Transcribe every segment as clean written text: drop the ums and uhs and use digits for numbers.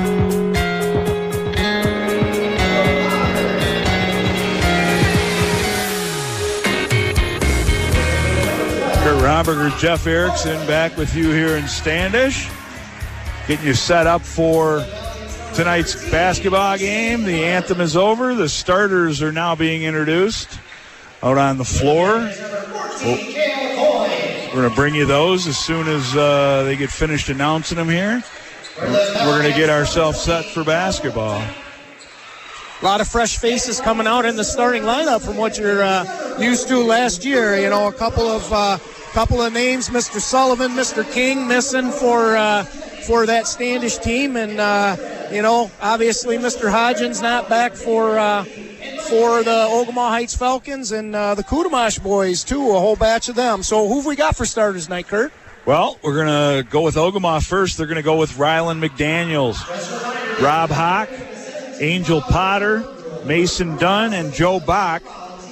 Romberger, Jeff Erickson back with you here in Standish, getting you set up for tonight's basketball game. The anthem is over. The starters are now being introduced out on the floor. We're going to bring you those as soon as they get finished announcing them here. We're going to get ourselves set for basketball. A lot of fresh faces coming out in the starting lineup from what you're used to last year. You know, a couple of names, Mr. Sullivan, Mr. King, missing for that Standish team, and you know, obviously Mr. Hodgins not back for the Ogemaw Heights Falcons, and the Kudamash boys too, a whole batch of them. So who have we got for starters tonight, Kurt? Well, we're going to go with Ogemaw first. They're going to go with Ryland McDaniels, Rob Hawk, Angel Potter, Mason Dunn, and Joe Bach.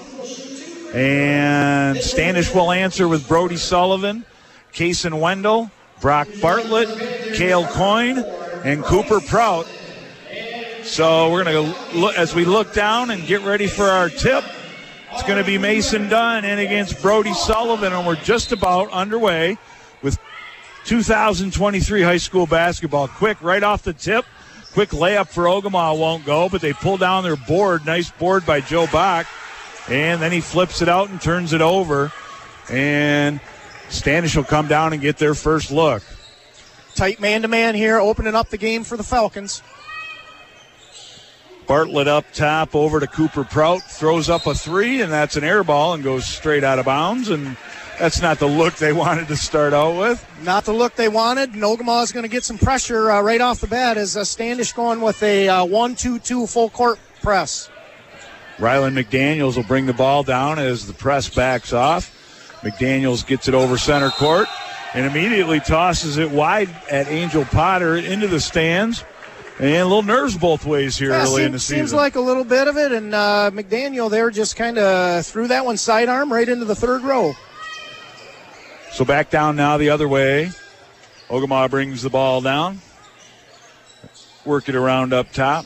And Standish will answer with Brody Sullivan, Kaysen Wendell, Brock Bartlett, Cale Coyne, and Cooper Prout. So we're going to look as we look down and get ready for our tip. It's going to be Mason Dunn in against Brody Sullivan, and we're just about underway with 2023 high school basketball. Quick, right off the tip. Quick layup for Ogemaw won't go, but they pull down their board. Nice board by Joe Bach. And then he flips it out and turns it over. And Standish will come down and get their first look. Tight man-to-man here, opening up the game for the Falcons. Bartlett up top over to Cooper Prout. Throws up a three, and that's an air ball and goes straight out of bounds. And that's not the look they wanted to start out with. Not the look they wanted. And Ogemaw is going to get some pressure right off the bat as Standish going with a 1-2-2 full court press. Ryland McDaniels will bring the ball down as the press backs off. McDaniels gets it over center court and immediately tosses it wide at Angel Potter into the stands. And a little nerves both ways here early in the season. Seems like a little bit of it, and McDaniel there just kind of threw that one sidearm right into the third row. So back down now the other way. Ogemaw brings the ball down. Work it around up top.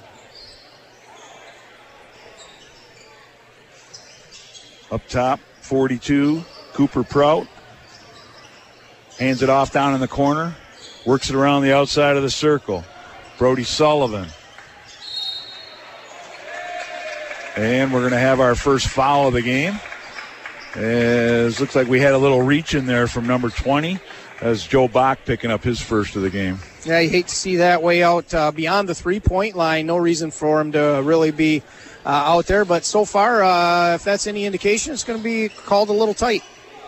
Up top, 42, Cooper Prout. Hands it off down in the corner. Works it around the outside of the circle. Brody Sullivan. And we're going to have our first foul of the game. As looks like we had a little reach in there from number 20 as Joe Bach picking up his first of the game. Yeah, you hate to see that way out beyond the three-point line. No reason for him to really be out there. But so far, if that's any indication, it's going to be called a little tight.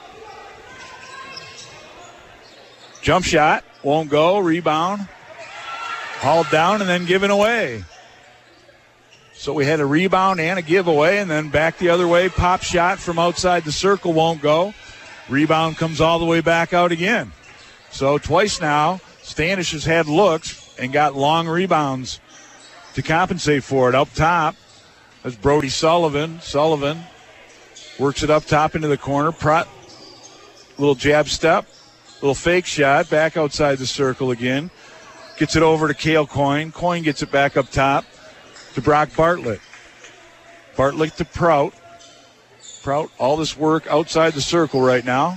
Jump shot. Won't go. Rebound. Hauled down and then given away. So we had a rebound and a giveaway, and then back the other way. Pop shot from outside the circle won't go. Rebound comes all the way back out again. So twice now, Standish has had looks and got long rebounds to compensate for it. Up top, that's Brody Sullivan. Sullivan works it up top into the corner. Little jab step, little fake shot, back outside the circle again. Gets it over to Cale Coyne. Coyne gets it back up top to Brock Bartlett. Bartlett to Prout. Prout, all this work outside the circle right now.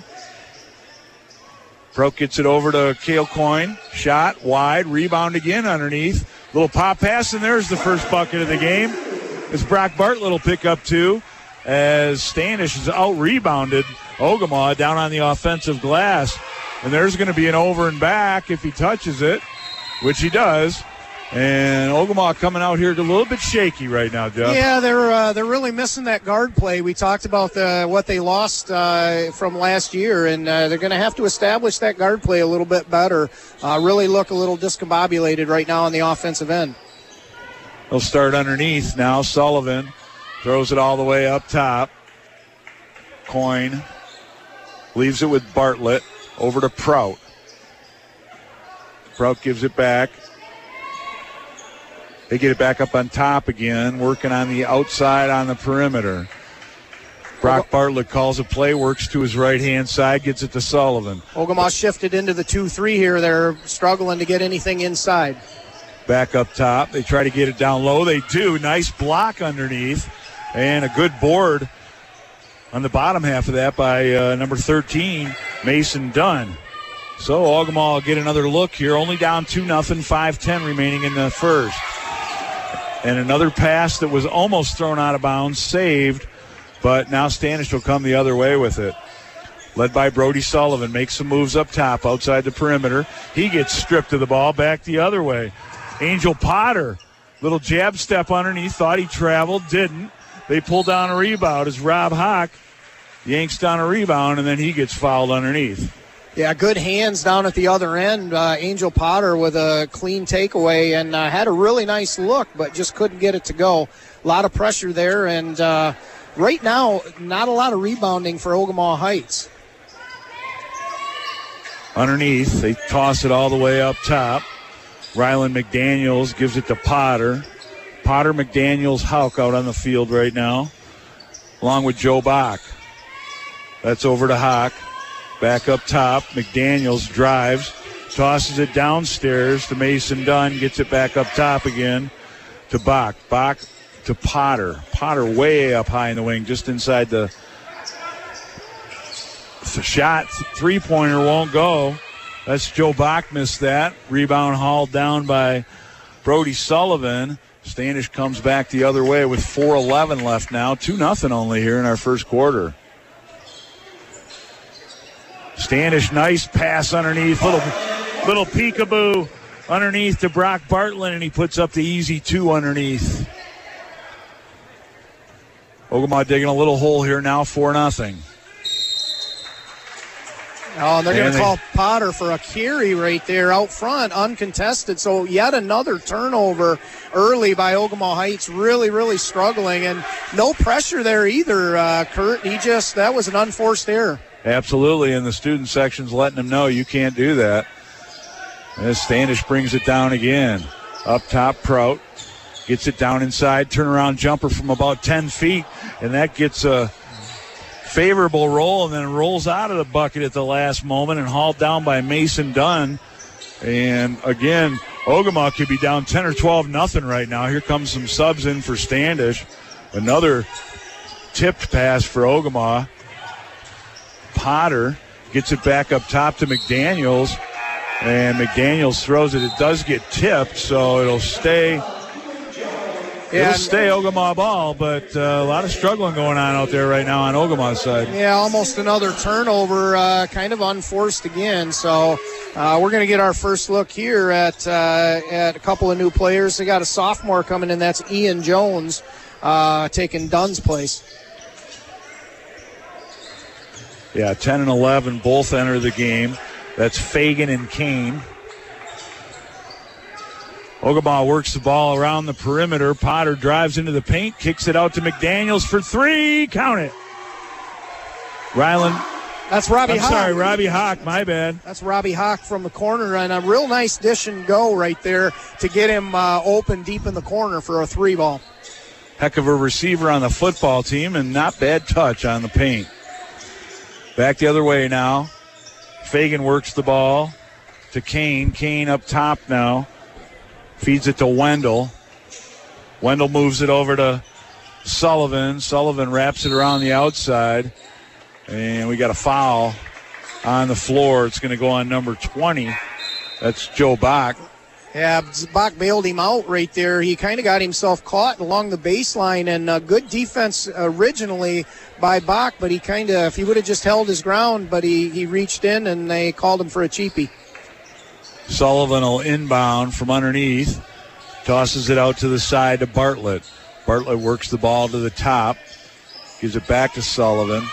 Prout gets it over to Cale Coyne. Shot, wide, rebound again underneath. Little pop pass, and there's the first bucket of the game. As Brock Bartlett will pick up two as Standish is out-rebounded Ogemaw down on the offensive glass. And there's going to be an over and back if he touches it, which he does. And Ogemaw coming out here a little bit shaky right now, Jeff. Yeah, they're really missing that guard play. We talked about what they lost from last year, and they're going to have to establish that guard play a little bit better. Really look a little discombobulated right now on the offensive end. They'll start underneath now. Sullivan throws it all the way up top. Coyne leaves it with Bartlett over to Prout. Prout gives it back. They get it back up on top again, working on the outside on the perimeter. Brock Bartlett calls a play, works to his right-hand side, gets it to Sullivan. Ogemaw shifted into the 2-3 here. They're struggling to get anything inside. back up top. They try to get it down low. They do. Nice block underneath. And a good board on the bottom half of that by number 13, Mason Dunn. So Ogemaw will get another look here. Only down 2-0, 5:10 remaining in the first. And another pass that was almost thrown out of bounds, saved. But now Standish will come the other way with it. Led by Brody Sullivan. Makes some moves up top outside the perimeter. He gets stripped of the ball back the other way. Angel Potter, little jab step underneath. Thought he traveled, didn't. They pull down a rebound as Rob Hawk yanks down a rebound, and then he gets fouled underneath. Yeah, good hands down at the other end. Angel Potter with a clean takeaway and had a really nice look, but just couldn't get it to go. A lot of pressure there, and right now, not a lot of rebounding for Ogemaw Heights. Underneath, they toss it all the way up top. Rylan McDaniels gives it to Potter. Potter, McDaniels, Houck out on the field right now, along with Joe Bach. That's over to Hawk. Back up top. McDaniels drives, tosses it downstairs to Mason Dunn, gets it back up top again to Bach. Bach to Potter. Potter way up high in the wing, just inside the shot. Three-pointer won't go. That's Joe Bach missed that. Rebound hauled down by Brody Sullivan. Standish comes back the other way with 4:11 left now. 2-0 only here in our first quarter. Standish, nice pass underneath. Little peekaboo underneath to Brock Bartlett, and he puts up the easy 2 underneath. Ogemaw digging a little hole here now, 4-0. Oh, and they're going to call Potter for a carry right there out front, uncontested. So yet another turnover early by Ogemaw Heights, really, really struggling. And no pressure there either, Kurt. That was an unforced error. Absolutely, and the student section's letting them know you can't do that. As Standish brings it down again. Up top, Prout gets it down inside, turnaround jumper from about 10 feet, and that gets a favorable roll and then rolls out of the bucket at the last moment and hauled down by Mason Dunn. And again, Ogemaw could be down 10 or 12-0 right now. Here comes some subs in for Standish. Another tipped pass for Ogemaw. Potter gets it back up top to McDaniels, and McDaniels throws it. It does get tipped, so it'll stay. It'll stay Ogemaw ball, but a lot of struggling going on out there right now on Ogamaw's side. Yeah, almost another turnover, kind of unforced again. So we're going to get our first look here at a couple of new players. They got a sophomore coming in. That's Ian Jones taking Dunn's place. Yeah, 10 and 11 both enter the game. That's Fagan and Kane. Ogemaw works the ball around the perimeter. Potter drives into the paint, kicks it out to McDaniels for 3. Count it. Rylan. That's Robbie Hawk. Sorry, Robbie Hawk. My bad. That's Robbie Hawk from the corner, and a real nice dish and go right there to get him open deep in the corner for a 3 ball. Heck of a receiver on the football team, and not bad touch on the paint. Back the other way now. Fagan works the ball to Kane. Kane up top now. Feeds it to Wendell. Wendell moves it over to Sullivan. Sullivan wraps it around the outside. And we got a foul on the floor. It's going to go on number 20. That's Joe Bach. Yeah, Bach bailed him out right there. He kind of got himself caught along the baseline, and good defense originally by Bach, but he kind of, if he would have just held his ground, but he reached in and they called him for a cheapie. Sullivan will inbound from underneath, tosses it out to the side to Bartlett. Bartlett works the ball to the top, gives it back to Sullivan.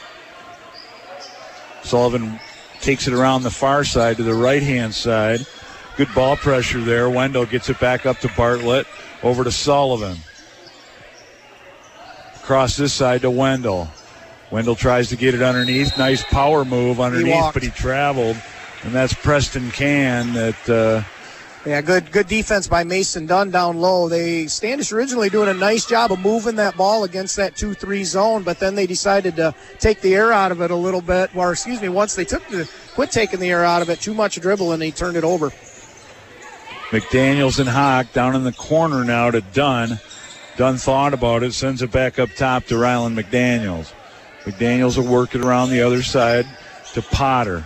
Sullivan takes it around the far side to the right-hand side. Good ball pressure there. Wendell gets it back up to Bartlett, over to Sullivan. Across this side to Wendell. Wendell tries to get it underneath. Nice power move underneath, but he traveled. And that's Preston Can that... Yeah, good defense by Mason Dunn down low. Standish originally doing a nice job of moving that ball against that 2-3 zone, but then they decided to take the air out of it a little bit. Once they quit taking the air out of it, too much dribble, and they turned it over. McDaniels and Hawk down in the corner now to Dunn. Dunn thought about it, sends it back up top to Rylan McDaniels. McDaniels will work it around the other side to Potter.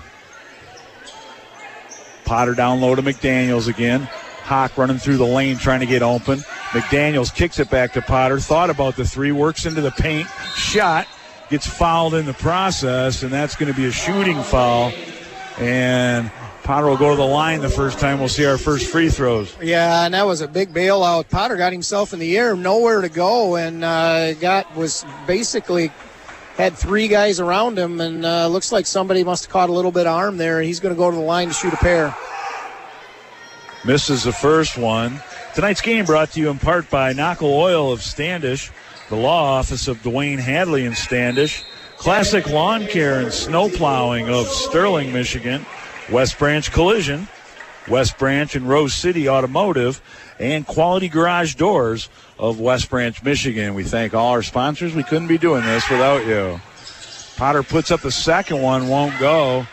Potter down low to McDaniels again. Hawk running through the lane trying to get open. McDaniels kicks it back to Potter. Thought about the three, works into the paint. Shot, gets fouled in the process, and that's going to be a shooting foul. And Potter will go to the line the first time. We'll see our first free throws. Yeah, and that was a big bailout. Potter got himself in the air, nowhere to go, and was basically had three guys around him, and looks like somebody must have caught a little bit of arm there. He's going to go to the line to shoot a pair. Misses the first one. Tonight's game brought to you in part by Knockle Oil of Standish, the law office of Dwayne Hadley in Standish, Classic Lawn Care and Snow Plowing of Sterling, Michigan, West Branch Collision, West Branch and Rose City Automotive, and Quality Garage Doors of West Branch, Michigan. We thank all our sponsors. We couldn't be doing this without you. Potter puts up the second one, won't go.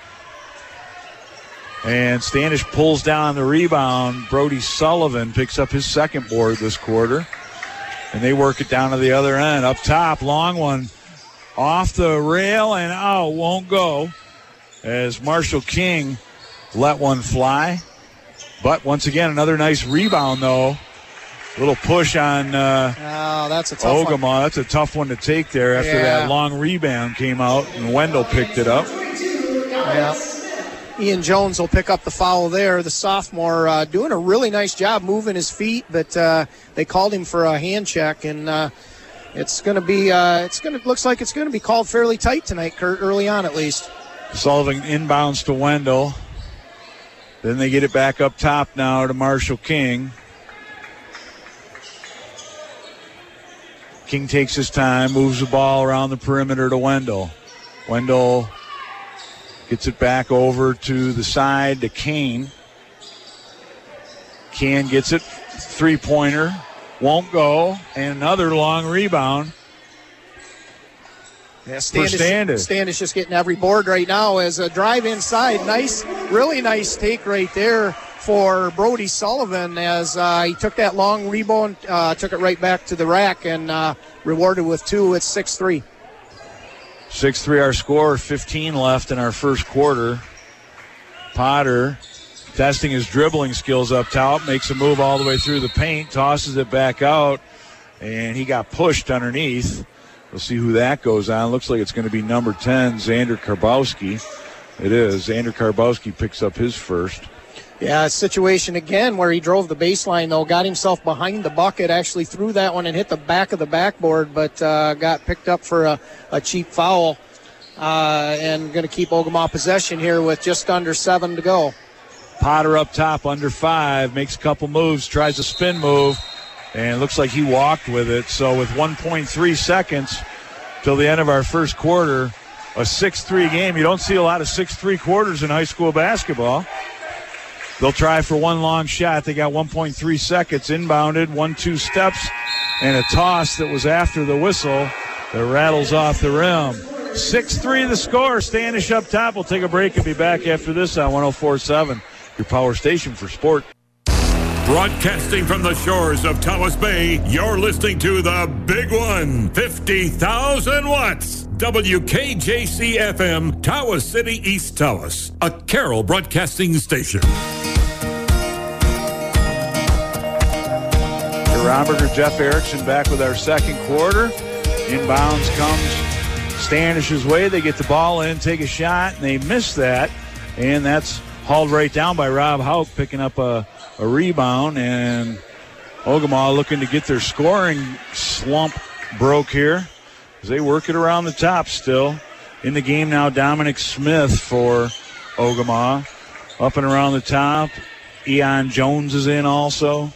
And Standish pulls down the rebound. Brody Sullivan picks up his second board this quarter. And they work it down to the other end. Up top, long one off the rail and out, won't go. As Marshall King let one fly. But once again, another nice rebound, though. A little push on that's a tough Ogama. one. That's a tough one to take there after that long rebound came out, and Wendell picked it up. Yeah. Ian Jones will pick up the foul there. The sophomore doing a really nice job moving his feet, but they called him for a hand check, and it's going to be looks like it's going to be called fairly tight tonight, Kurt, early on at least. Sullivan inbounds to Wendell. Then they get it back up top now to Marshall King. King takes his time, moves the ball around the perimeter to Wendell. Wendell gets it back over to the side to Kane. Kane gets it, three-pointer, won't go, and another long rebound. Yeah, Standish just getting every board right now as a drive inside. Nice, really nice take right there for Brody Sullivan as he took that long rebound, took it right back to the rack, and rewarded with two. It's 6-3. 6-3 our score, 15 left in our first quarter. Potter testing his dribbling skills up top, makes a move all the way through the paint, tosses it back out, and he got pushed underneath. We'll see who that goes on. Looks like it's going to be number 10, Xander Karbowski. It is. Xander Karbowski picks up his first. Yeah, a situation again where he drove the baseline, though, got himself behind the bucket, actually threw that one and hit the back of the backboard, but got picked up for a cheap foul, and going to keep Ogama possession here with just under 7 to go. Potter up top, under 5, makes a couple moves, tries a spin move, and it looks like he walked with it. So with 1.3 seconds till the end of our first quarter, a 6-3 game. You don't see a lot of 6-3 quarters in high school basketball. They'll try for one long shot. They got 1.3 seconds inbounded, 1-2 steps, and a toss that was after the whistle that rattles off the rim. 6-3 the score. Standish up top. We'll take a break and be back after this on 104.7, your power station for sport. Broadcasting from the shores of Tawas Bay, you're listening to the Big One, 50,000 watts. WKJC-FM, Tawas City, East Tawas, a Carroll broadcasting station. Romberger, Jeff Erickson back with our second quarter. Inbounds comes Standish's way. They get the ball in, take a shot, and they miss that. And that's hauled right down by Rob Hauk, picking up a rebound. And Ogama looking to get their scoring slump broke here as they work it around the top still. In the game now, Dominic Smith for Ogama. Up and around the top. Eon Jones is in also.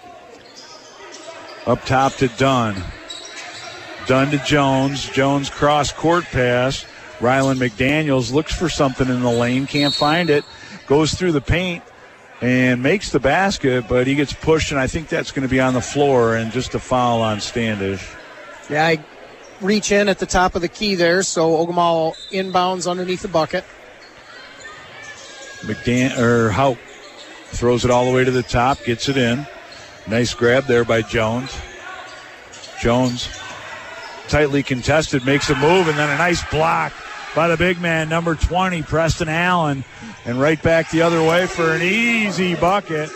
Up top to Dunn. Dunn to Jones. Jones cross-court pass. Rylan McDaniels looks for something in the lane. Can't find it. Goes through the paint and makes the basket, but he gets pushed, and I think that's going to be on the floor and just a foul on Standish. Yeah, I reach in at the top of the key there, so Ogama inbounds underneath the bucket. Hauk Throws it all the way to the top, gets it in. Nice grab there by Jones. Jones, tightly contested, makes a move, and then a nice block by the big man, number 20, Preston Allen. And right back the other way for an easy bucket.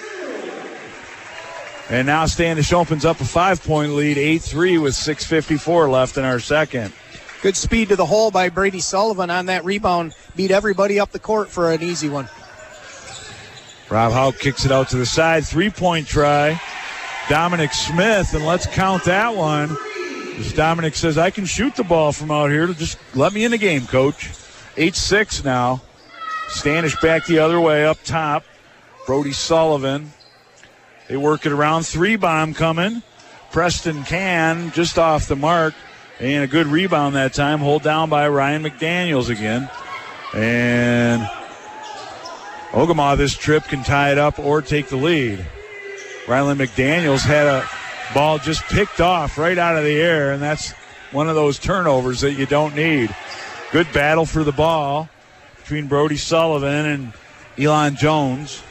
And now Standish opens up a 5-point lead, 8-3 with 6:54 left in our second. Good speed to the hole by Brady Sullivan on that rebound. Beat everybody up the court for an easy one. Rob Hauk kicks it out to the side. 3-point try. Dominic Smith, and let's count that one. As Dominic says, I can shoot the ball from out here. Just let me in the game, coach. 8-6 now. Standish back the other way up top. Brody Sullivan. They work it around. 3-bomb coming. Preston Can just off the mark. And a good rebound that time. Hold down by Ryan McDaniels again. And Ogemaw this trip can tie it up or take the lead. Rylan McDaniels had a ball just picked off right out of the air, and that's one of those turnovers that you don't need. Good battle for the ball between Brody Sullivan and Elon Jones.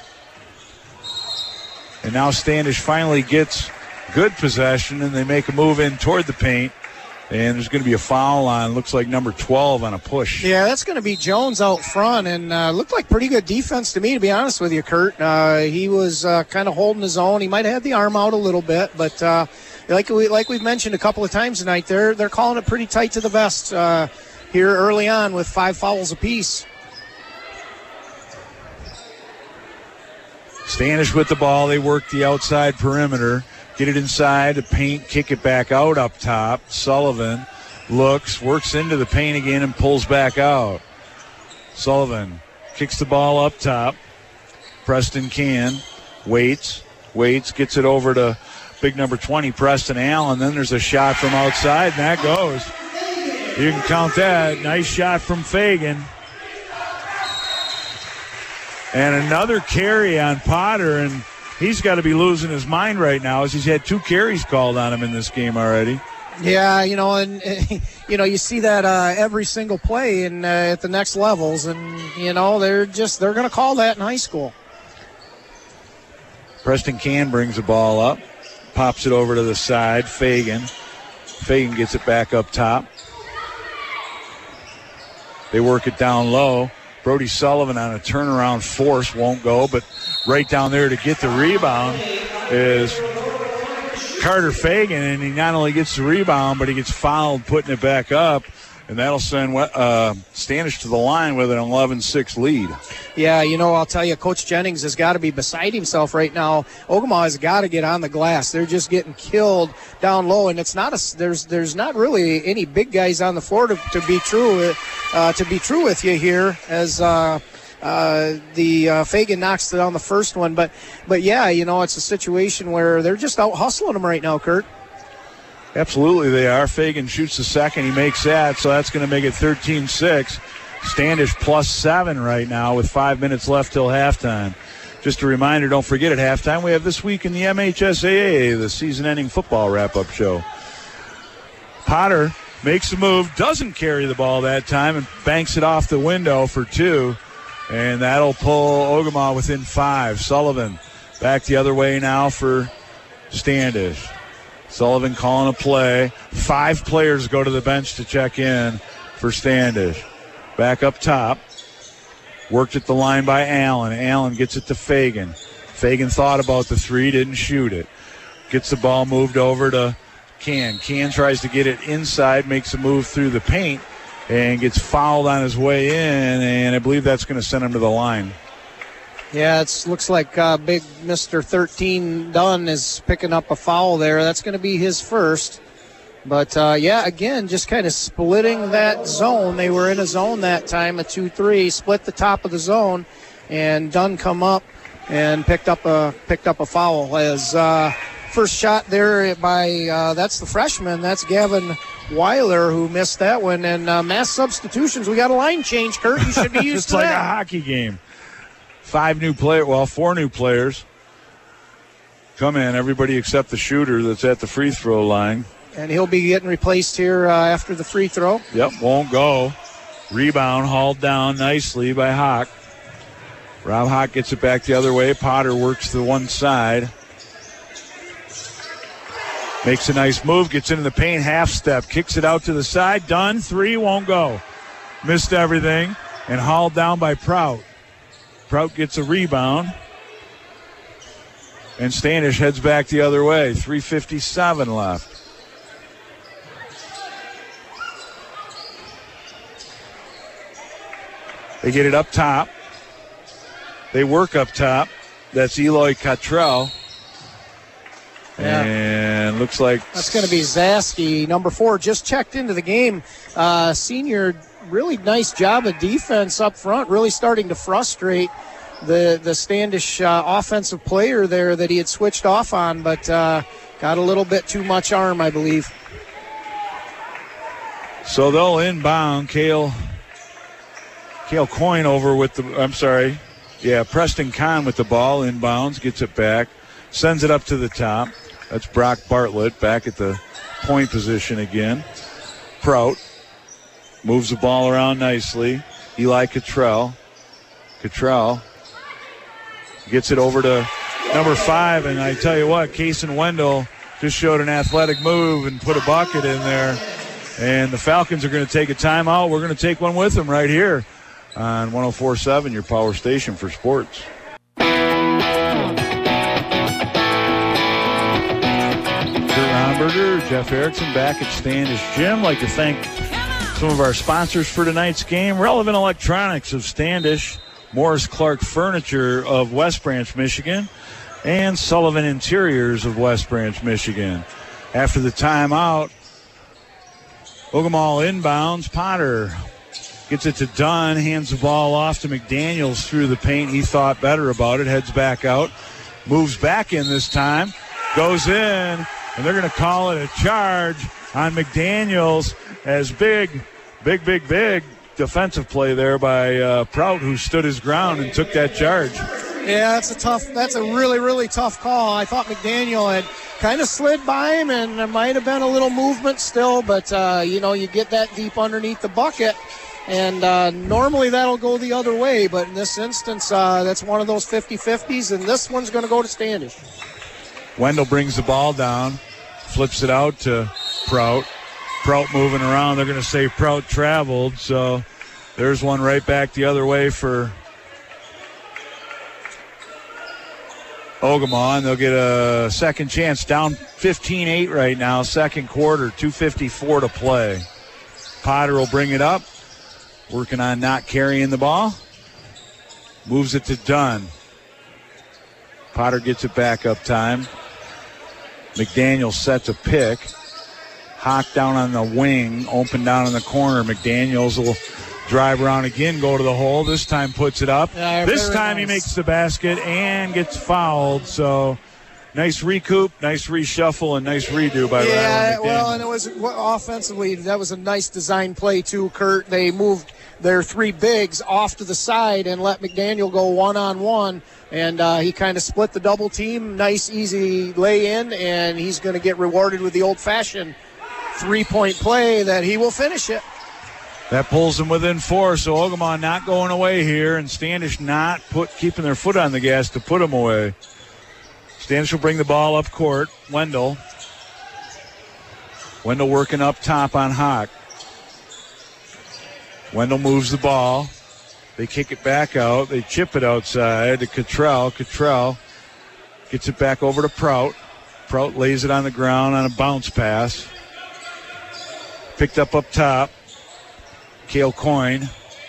And now Standish finally gets good possession, and they make a move in toward the paint. And there's going to be a foul on, looks like number 12 on a push. Yeah, that's going to be Jones out front, and looked like pretty good defense to me, to be honest with you, Kurt. He was kind of holding his own. He might have had the arm out a little bit, but like we've mentioned a couple of times tonight, they're calling it pretty tight to the vest here early on with 5 fouls apiece. Standish with the ball. They work the outside perimeter. Get it inside, the paint, kick it back out up top. Sullivan looks, works into the paint again, and pulls back out. Sullivan kicks the ball up top. Preston Can, waits, gets it over to big number 20, Preston Allen. Then there's a shot from outside, and that goes. You can count that. Nice shot from Fagan. And another carry on Potter, and he's got to be losing his mind right now as he's had 2 carries called on him in this game already. Yeah, and you see that every single play at the next levels, and they're going to call that in high school. Preston Can brings the ball up, pops it over to the side. Fagan gets it back up top. They work it down low. Brody Sullivan on a turnaround force won't go, but right down there to get the rebound is Carter Fagan, and he not only gets the rebound, but he gets fouled putting it back up, and that'll send Standish to the line with an 11-6 lead. Yeah, I'll tell you, Coach Jennings has got to be beside himself right now. Ogemaw has got to get on the glass. They're just getting killed down low, and it's not there's not really any big guys on the floor to be true with you here as the Fagan knocks it on the first one, but yeah, it's a situation where they're just out hustling them right now, Kurt. Absolutely they are. Fagan shoots the second. He makes that, so that's going to make it 13-6. Standish +7 right now with 5 minutes left till halftime. Just a reminder, don't forget at halftime we have This Week in the MHSAA, the season-ending football wrap-up show. Potter makes a move, doesn't carry the ball that time, and banks it off the window for 2. And that'll pull Ogemaw within 5. Sullivan back the other way now for Standish. Sullivan calling a play. 5 players go to the bench to check in for Standish. Back up top. Worked at the line by Allen. Allen gets it to Fagan. Fagan thought about the 3, didn't shoot it. Gets the ball moved over to Can. Can tries to get it inside, makes a move through the paint, and gets fouled on his way in, and I believe that's going to send him to the line. Yeah, it looks like big Mr. 13 Dunn is picking up a foul there. That's going to be his first. But, again, just kind of splitting that zone. They were in a zone that time, a 2-3, split the top of the zone, and Dunn come up and picked up a foul. As first shot there by that's the freshman. That's Gavin Weiler who missed that one. And mass substitutions. We got a line change, Kurt. You should be used to that. It's like a hockey game. 4 new players come in. Everybody except the shooter that's at the free throw line. And he'll be getting replaced here after the free throw. Yep, won't go. Rebound hauled down nicely by Hawk. Rob Hawk gets it back the other way. Potter works to the one side. Makes a nice move, gets into the paint, half step, kicks it out to the side. Dunn, three, won't go. Missed everything and hauled down by Prout. Prout gets a rebound. And Standish heads back the other way. 3:57 left. They get it up top. They work up top. That's Eloy Cottrell. Yeah. And looks like that's going to be Zasky, number 4. Just checked into the game. Senior, really nice job of defense up front, really starting to frustrate the Standish offensive player there that he had switched off on, but got a little bit too much arm, I believe. So they'll inbound. Cale Coyne over with Preston Kahn with the ball, inbounds, gets it back, sends it up to the top. That's Brock Bartlett back at the point position again. Prout moves the ball around nicely. Eli Cottrell gets it over to number 5, and I tell you what, Kaysen Wendell just showed an athletic move and put a bucket in there. And the Falcons are going to take a timeout. We're going to take one with them right here on 104.7, your power station for sports. Jeff Erickson back at Standish Gym. Like to thank some of our sponsors for tonight's game. Relevant Electronics of Standish, Morris Clark Furniture of West Branch, Michigan, and Sullivan Interiors of West Branch, Michigan. After the timeout, Ogemaw inbounds. Potter gets it to Dunn, hands the ball off to McDaniels through the paint. He thought better about it, heads back out, moves back in this time, goes in. And they're going to call it a charge on McDaniels as big defensive play there by Prout, who stood his ground and took that charge. Yeah, that's a really, really tough call. I thought McDaniel had kind of slid by him, and there might have been a little movement still, but, you get that deep underneath the bucket, and normally that'll go the other way, but in this instance, that's one of those 50-50s, and this one's going to go to Standish. Wendell brings the ball down, flips it out to Prout. Prout moving around. They're going to say Prout traveled, so there's one right back the other way for Ogemaw, and they'll get a second chance. Down 15-8 right now, second quarter, 2:54 to play. Potter will bring it up, working on not carrying the ball. Moves it to Dunn. Potter gets it back up time. McDaniel sets a pick. Hawk down on the wing, open down in the corner. McDaniels will drive around again, go to the hole. This time puts it up. Yeah, this time he makes the basket and gets fouled. So nice recoup, nice reshuffle, and nice redo by Rylan McDaniel. Well, and it was offensively, that was a nice design play too, Kurt. They moved their 3 bigs off to the side and let McDaniel go one-on-one. And he kind of split the double team. Nice, easy lay-in, and he's going to get rewarded with the old-fashioned 3-point play that he will finish it. That pulls them within 4, so Ogemaw not going away here, and Standish not keeping their foot on the gas to put them away. Standish will bring the ball up court. Wendell working up top on Hawk. Wendell moves the ball. They kick it back out. They chip it outside to Cottrell. Cottrell gets it back over to Prout. Prout lays it on the ground on a bounce pass. Picked up top. Cale Coyne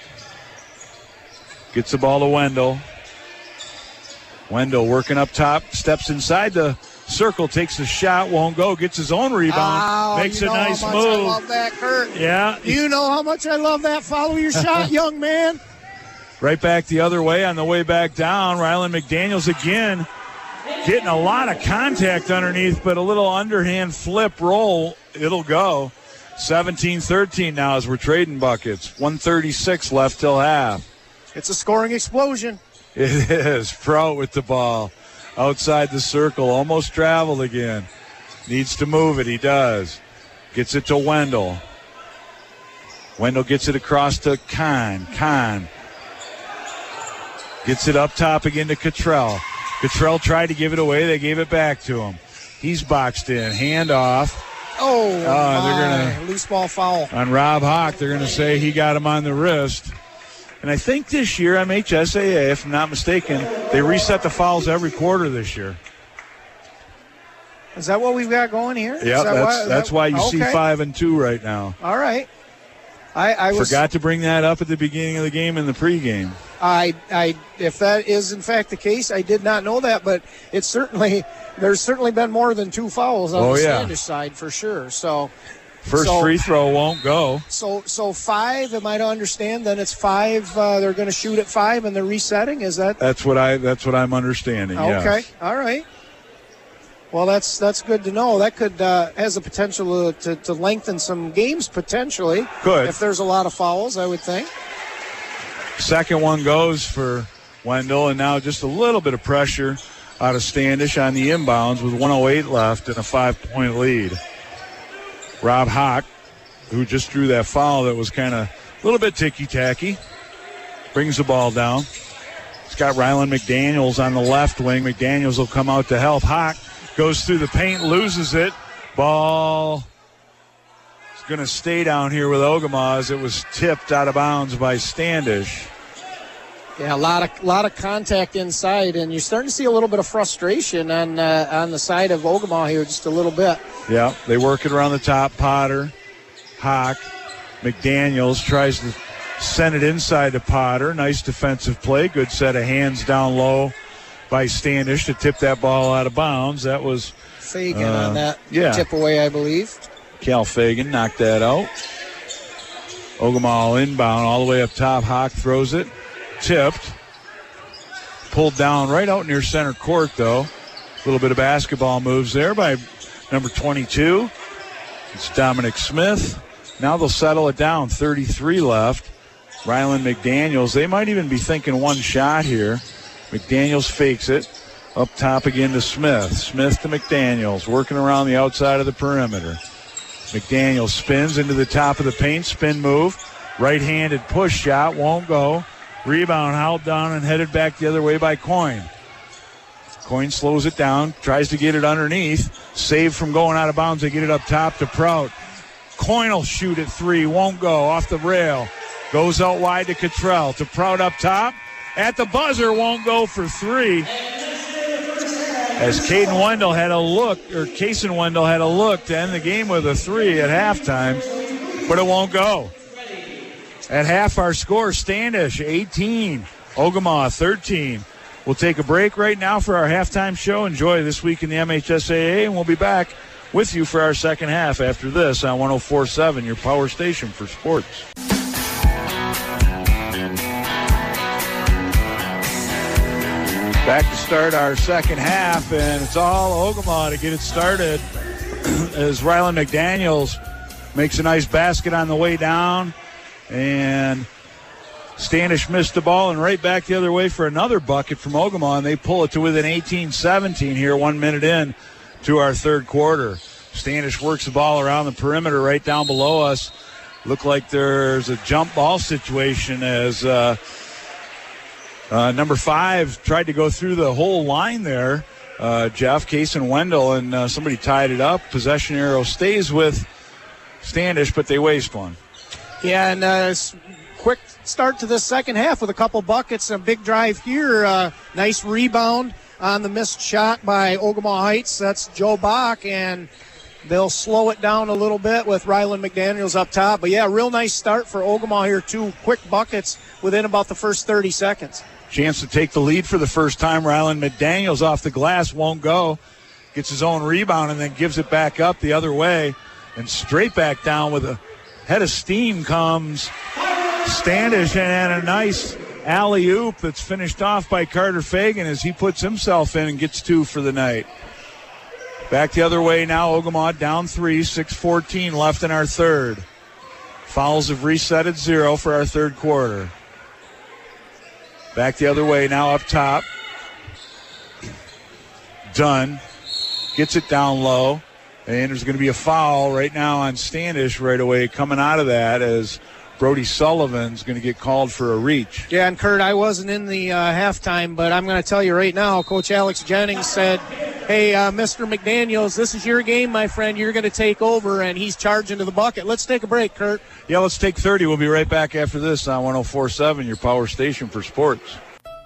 gets the ball to Wendell. Wendell working up top, steps inside the circle, takes the shot, won't go, gets his own rebound, makes a nice move. I love that, Kurt. Yeah. You know how much I love that. Follow your shot, young man. Right back the other way on the way back down. Rylan McDaniels again getting a lot of contact underneath, but a little underhand flip roll. It'll go. 17-13 now as we're trading buckets. 1:36 left till half. It's a scoring explosion. It is. Prout with the ball outside the circle. Almost traveled again. Needs to move it. He does. Gets it to Wendell. Wendell gets it across to Kahn. Kahn Gets it up top again to Cottrell. Cottrell tried to give it away. They gave it back to him. He's boxed in. Hand off. They're going to loose ball foul on Rob Hawk. They're going to say he got him on the wrist. And I think this year, MHSAA, if I'm not mistaken, they reset the fouls every quarter this year. Is that what we've got going here? Yeah, that's why you see 5 and 2 right now. All right. I forgot to bring that up at the beginning of the game in the pregame. If that is in fact the case, I did not know that, but there's certainly been more than 2 fouls on the Standish side for sure. So first free throw won't go. So 5, am I to understand? Then it's 5. They're going to shoot at 5 and they're resetting. Is that? That's what I'm understanding. Okay. Yes. All right. Well, that's good to know. That could has the potential to lengthen some games potentially. Could. If there's a lot of fouls, I would think. Second one goes for Wendell, and now just a little bit of pressure out of Standish on the inbounds with 1:08 left and a 5-point lead. Rob Hawk, who just drew that foul that was kind of a little bit ticky-tacky, brings the ball down. He's got Rylan McDaniels on the left wing. McDaniels will come out to help. Hawk goes through the paint, loses it. Ball is going to stay down here with Ogemaw as it was tipped out of bounds by Standish. Yeah, a lot of contact inside, and you're starting to see a little bit of frustration on the side of Ogemaw here, just a little bit. Yeah, they work it around the top. Potter, Hawk, McDaniels tries to send it inside to Potter. Nice defensive play. Good set of hands down low by Standish to tip that ball out of bounds. That was Fagan on that tip away, I believe. Cal Fagan knocked that out. Ogemaw inbound all the way up top. Hawk throws it. Tipped. Pulled down right out near center court, though. A little bit of basketball moves there by number 22. It's Dominic Smith. Now they'll settle it down. 33 left. Rylan McDaniels. They might even be thinking one shot here. McDaniels fakes it. Up top again to Smith. Smith to McDaniels. Working around the outside of the perimeter. McDaniels spins into the top of the paint. Spin move. Right-handed push shot. Won't go. Rebound held down and headed back the other way by Coyne. Coyne slows it down. Tries to get it underneath. Saved from going out of bounds. They get it up top to Prout. Coyne will shoot at 3. Won't go. Off the rail. Goes out wide to Cottrell. To Prout up top. At the buzzer, won't go for 3. As Caden Wendell had a look, or Cason Wendell had a look to end the game with a 3 at halftime, but it won't go. At half, our score, Standish 18, Ogemaw 13. We'll take a break right now for our halftime show. Enjoy This Week in the MHSAA, and we'll be back with you for our second half after this on 104.7, your power station for sports. Back to start our second half, and it's all Ogemaw to get it started as Rylan McDaniels makes a nice basket on the way down, and Standish missed the ball and right back the other way for another bucket from Ogemaw, and they pull it to within 18-17 here, 1 minute in to our third quarter. Standish works the ball around the perimeter right down below us. Look like there's a jump ball situation as number 5 tried to go through the whole line there, Jeff, Cason Wendell, and somebody tied it up. Possession arrow stays with Standish, but they waste one. Yeah, and quick start to this second half with a couple buckets, a big drive here. Nice rebound on the missed shot by Ogemaw Heights. That's Joe Bach, and they'll slow it down a little bit with Rylan McDaniels up top. But, yeah, real nice start for Ogemaw here. 2 quick buckets within about the first 30 seconds. Chance to take the lead for the first time. Rylan McDaniels off the glass, won't go. Gets his own rebound and then gives it back up the other way. And straight back down with a head of steam comes Standish, and a nice alley-oop that's finished off by Carter Fagan as he puts himself in and gets 2 for the night. Back the other way now, Ogemaw down 3, 6:14 left in our third. Fouls have reset at 0 for our third quarter. Back the other way now up top. Dunn gets it down low. And there's going to be a foul right now on Standish right away coming out of that as Brody Sullivan's going to get called for a reach. Yeah, and Kurt, I wasn't in the halftime, but I'm going to tell you right now, Coach Alex Jennings said, hey, Mr. McDaniels, this is your game, my friend. You're going to take over, and he's charging to the bucket. Let's take a break, Kurt. Yeah, let's take 30. We'll be right back after this on 104.7, your power station for sports.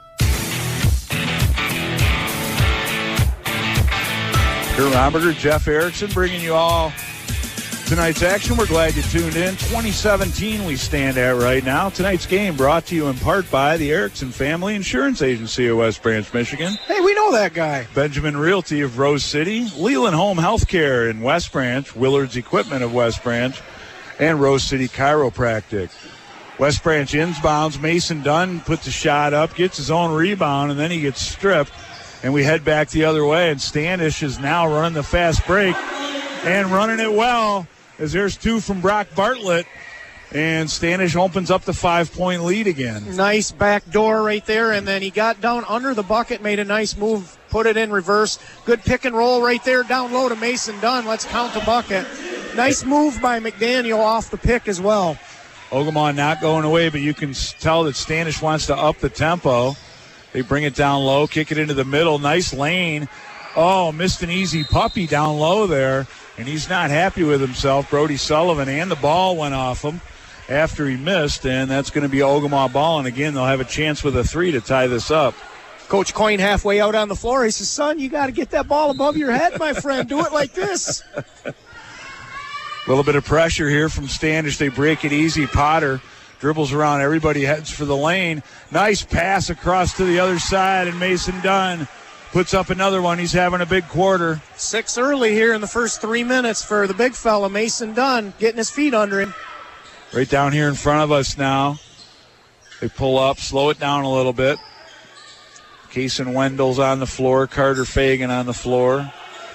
Kurt Romberger, Jeff Erickson, bringing you all tonight's action. We're glad you tuned in. 2017 we stand at right now. Tonight's game brought to you in part by the Erickson Family Insurance Agency of West Branch, Michigan. Hey, we know that guy. Benjamin Realty of Rose City, Leland Home Healthcare in West Branch, Willard's Equipment of West Branch, and Rose City Chiropractic. West Branch inbounds. Mason Dunn puts a shot up, gets his own rebound, and then he gets stripped. And we head back the other way, and Standish is now running the fast break and running it well, as there's two from Brock Bartlett, and Standish opens up the 5-point lead again. Nice back door right there, and then he got down under the bucket, made a nice move, put it in reverse. Good pick and roll right there, down low to Mason Dunn. Let's count the bucket. Nice move by McDaniel off the pick as well. Ogemaw not going away, but you can tell that Standish wants to up the tempo. They bring it down low, kick it into the middle. Nice lane. Oh, missed an easy puppy down low there, and he's not happy with himself. Brody Sullivan, and the ball went off him after he missed, and that's going to be Ogemaw ball. And again, they'll have a chance with a 3 to tie this up. Coach Coyne halfway out on the floor. He says, son, you got to get that ball above your head, my friend. Do it like this. A little bit of pressure here from Standish. They break it easy. Potter dribbles around everybody, heads for the lane. Nice pass across to the other side, and Mason Dunn puts up another one. He's having a big quarter. 6 early here in the first 3 minutes for the big fella, Mason Dunn, getting his feet under him. Right down here in front of us now. They pull up, slow it down a little bit. Kaysen Wendell's on the floor. Carter Fagan on the floor.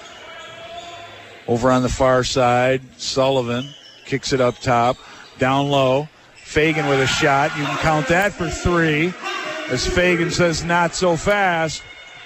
Over on the far side, Sullivan kicks it up top. Down low. Fagan with a shot. You can count that for 3. As Fagan says, not so fast.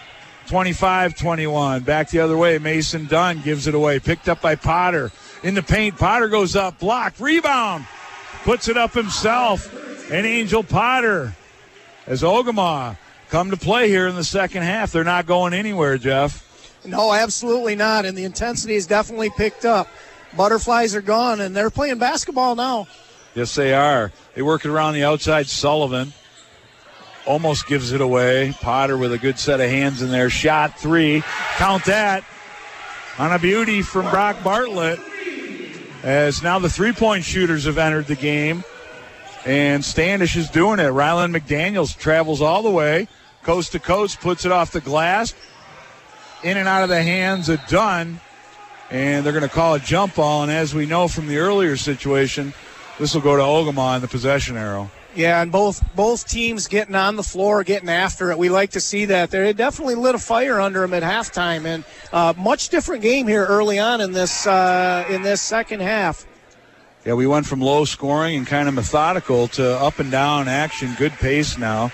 25-21. Back the other way. Mason Dunn gives it away. Picked up by Potter. In the paint. Potter goes up. Blocked. Rebound. Puts it up himself. And Angel Potter. As Ogemaw come to play here in the second half. They're not going anywhere, Jeff. No, absolutely not. And the intensity is definitely picked up. Butterflies are gone, and they're playing basketball now. Yes, they are. They work it around the outside. Sullivan almost gives it away. Potter with a good set of hands in there. Shot 3. Count that. On a beauty from Brock Bartlett. As now the three-point shooters have entered the game. And Standish is doing it. Ryland McDaniels travels all the way. Coast to coast. Puts it off the glass. In and out of the hands of Dunn. And they're going to call a jump ball. And as we know from the earlier situation, this will go to Ogemaw in the possession arrow. Yeah, and both teams getting on the floor, getting after it. We like to see that. They definitely lit a fire under them at halftime, and much different game here early on in this second half. Yeah, we went from low scoring and kind of methodical to up and down action. Good pace now.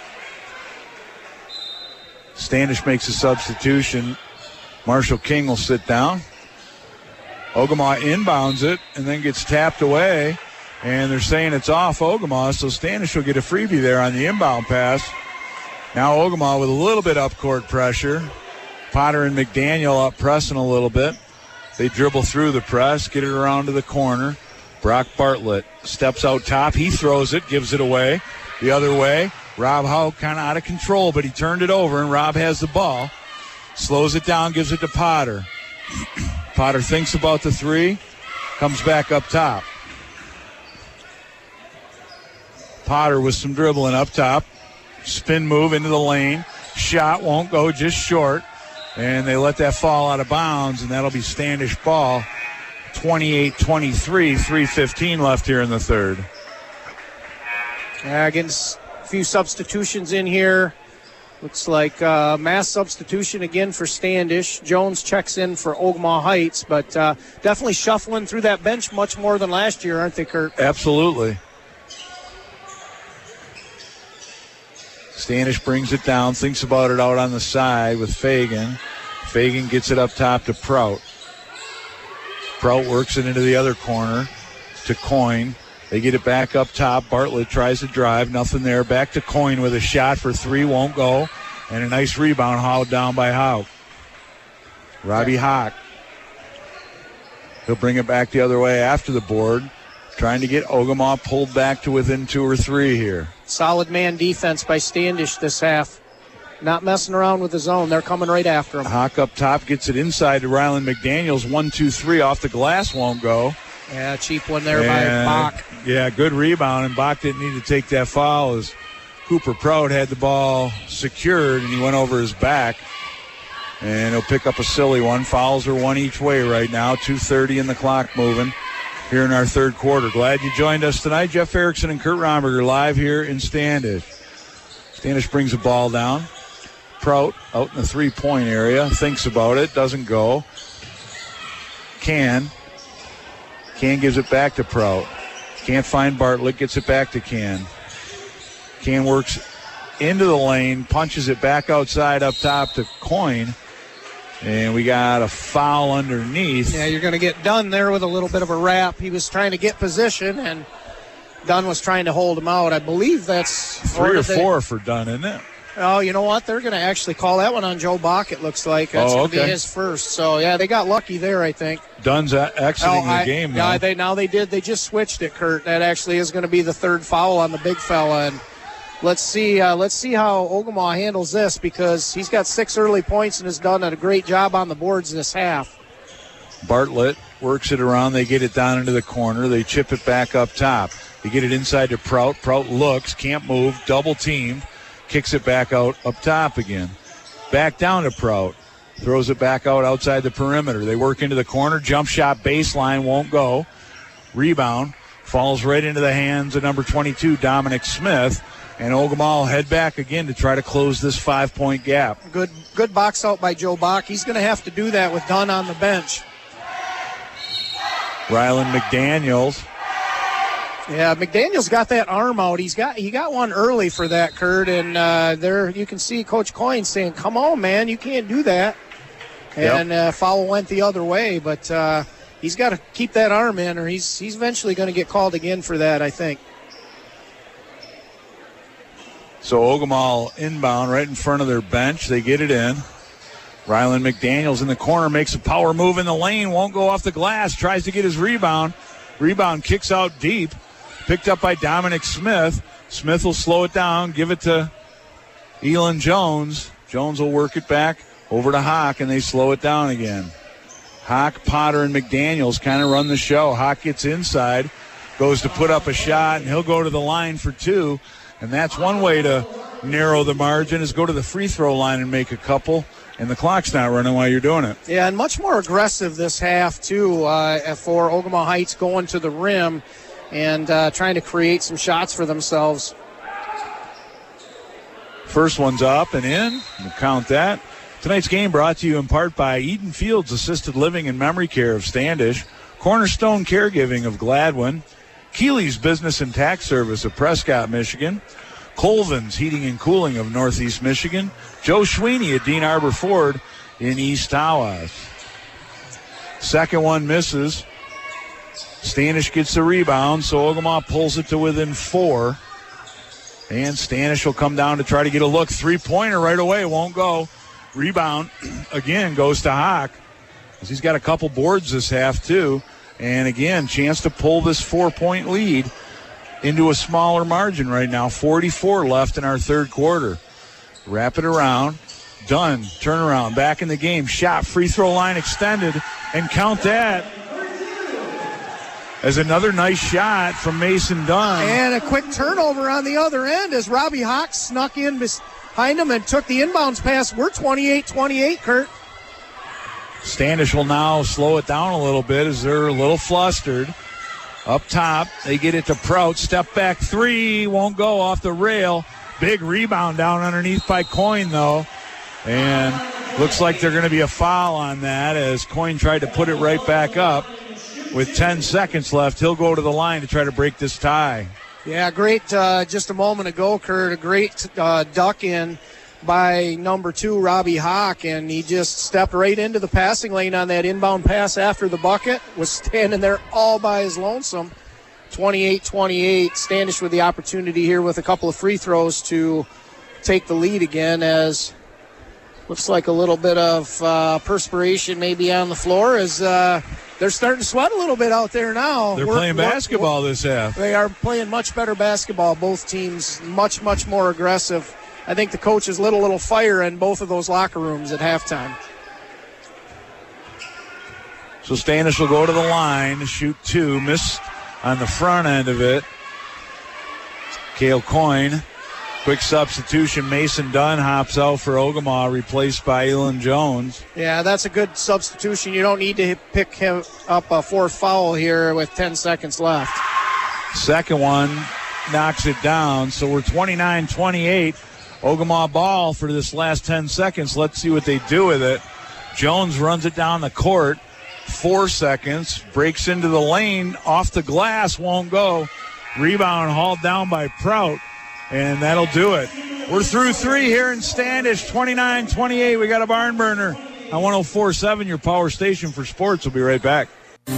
Standish makes a substitution. Marshall King will sit down. Ogemaw inbounds it and then gets tapped away. And they're saying it's off Ogemaw, so Standish will get a freebie there on the inbound pass. Now Ogemaw with a little bit up court pressure. Potter and McDaniel up pressing a little bit. They dribble through the press, get it around to the corner. Brock Bartlett steps out top. He throws it, gives it away. The other way, Rob Howe kind of out of control, but he turned it over, and Rob has the ball. Slows it down, gives it to Potter. Potter thinks about the 3, comes back up top. Potter with some dribbling up top. Spin move into the lane. Shot won't go, just short. And they let that fall out of bounds, and that'll be Standish ball. 28-23, 3:15 left here in the third. Again, a few substitutions in here. Looks like mass substitution again for Standish. Jones checks in for Ogemaw Heights, but definitely shuffling through that bench much more than last year, aren't they, Kurt? Absolutely. Standish brings it down, thinks about it out on the side with Fagan. Fagan gets it up top to Prout. Prout works it into the other corner to Coyne. They get it back up top. Bartlett tries to drive. Nothing there. Back to Coyne with a shot for three. Won't go. And a nice rebound hauled down by Houck. Robbie Houck. He'll bring it back the other way after the board. Trying to get Ogemaw pulled back to within 2 or 3 here. Solid man defense by Standish this half. Not messing around with the zone. They're coming right after him. Houck up top gets it inside to Ryland McDaniels. 1, 2, 3 off the glass. Won't go. Yeah, cheap one there by Bach. Yeah, good rebound, and Bach didn't need to take that foul as Cooper Proud had the ball secured, and he went over his back. And he'll pick up a silly one. Fouls are one each way right now. 2:30 in the clock moving here in our third quarter. Glad you joined us tonight. Jeff Erickson and Kurt Romberger live here in Standish. Standish brings the ball down. Prout out in the three-point area. Thinks about it. Doesn't go. Can gives it back to Prout. Can't find Bartlett. Gets it back to Can. Can works into the lane. Punches it back outside up top to Coyne. And we got a foul underneath. Yeah, you're going to get Dunn there with a little bit of a wrap. He was trying to get position, and Dunn was trying to hold him out. I believe that's 3 or 4 for Dunn, isn't it? Oh, you know what? They're going to actually call that one on Joe Bach, it looks like. That's going to be his first. So, yeah, they got lucky there, I think. Dunn's exiting the game now. Yeah, they did. They just switched it, Kurt. That actually is going to be the third foul on the big fella. And let's see how Ogemaw handles this, because he's got 6 early points and has done a great job on the boards this half. Bartlett works it around. They get it down into the corner. They chip it back up top. They get it inside to Prout. Prout looks, can't move, double teamed. Kicks it back out up top again. Back down to Prout. Throws it back out outside the perimeter. They work into the corner. Jump shot baseline won't go. Rebound falls right into the hands of number 22, Dominic Smith. And Ogemaw will head back again to try to close this 5-point gap. Good box out by Joe Bach. He's going to have to do that with Dunn on the bench. Ryland McDaniels. Yeah, McDaniel's got that arm out. He got one early for that, Kurt, and there you can see Coach Coyne saying, "Come on, man, you can't do that." And foul went the other way, but he's got to keep that arm in, or he's eventually going to get called again for that, I think. So Ogemaw inbound right in front of their bench. They get it in. Ryland McDaniels in the corner makes a power move in the lane, won't go off the glass, tries to get his rebound. Rebound kicks out deep. Picked up by Dominic Smith. Smith will slow it down, give it to Elon Jones. Jones will work it back over to Houck, and they slow it down again. Houck, Potter, and McDaniels kind of run the show. Houck gets inside, goes to put up a shot, and he'll go to the line for 2. And that's one way to narrow the margin, is go to the free throw line and make a couple. And the clock's not running while you're doing it. Yeah, and much more aggressive this half, too, for Ogemaw Heights going to the rim and trying to create some shots for themselves. First one's up and in. We'll count that. Tonight's game brought to you in part by Eden Fields Assisted Living and Memory Care of Standish, Cornerstone Caregiving of Gladwin, Keeley's Business and Tax Service of Prescott, Michigan, Colvin's Heating and Cooling of Northeast Michigan, Joe Sweeney at Dean Arbor Ford in East Tawas. Second one misses. Standish gets the rebound, so Ogemaw pulls it to within 4. And Standish will come down to try to get a look. 3-pointer right away, won't go. Rebound again goes to Houck, because he's got a couple boards this half too. And again, chance to pull this 4-point lead into a smaller margin right now. 44 left in our third quarter. Wrap it around. Dunn, turnaround, back in the game. Shot, free throw line extended, and count that as another nice shot from Mason Dunn. And a quick turnover on the other end as Robbie Houck snuck in behind him and took the inbounds pass. We're 28-28, Kurt. Standish will now slow it down a little bit as they're a little flustered. Up top, they get it to Prout. Step back 3, won't go off the rail. Big rebound down underneath by Coyne, though. And looks like they're going to be a foul on that as Coyne tried to put it right back up. With 10 seconds left, he'll go to the line to try to break this tie. Yeah, great. Just a moment ago, Kurt, a great duck in by number 2, Robbie Houck, and he just stepped right into the passing lane on that inbound pass after the bucket, was standing there all by his lonesome, 28-28. Standish with the opportunity here with a couple of free throws to take the lead again, as looks like a little bit of perspiration maybe on the floor as they're starting to sweat a little bit out there now. They're playing basketball this half. They are playing much better basketball. Both teams much, much more aggressive. I think the coaches lit a little fire in both of those locker rooms at halftime. So Standish will go to the line, shoot 2, missed on the front end of it. Cale Coyne. Quick substitution. Mason Dunn hops out for Ogemaw, replaced by Elon Jones. Yeah, that's a good substitution. You don't need to pick him up a fourth foul here with 10 seconds left. Second one knocks it down. So we're 29-28. Ogemaw ball for this last 10 seconds. Let's see what they do with it. Jones runs it down the court. 4 seconds. Breaks into the lane. Off the glass. Won't go. Rebound hauled down by Prout. And that'll do it. We're through 3 here in Standish, 29-28. We got a barn burner on 104.7, your power station for sports. We'll be right back.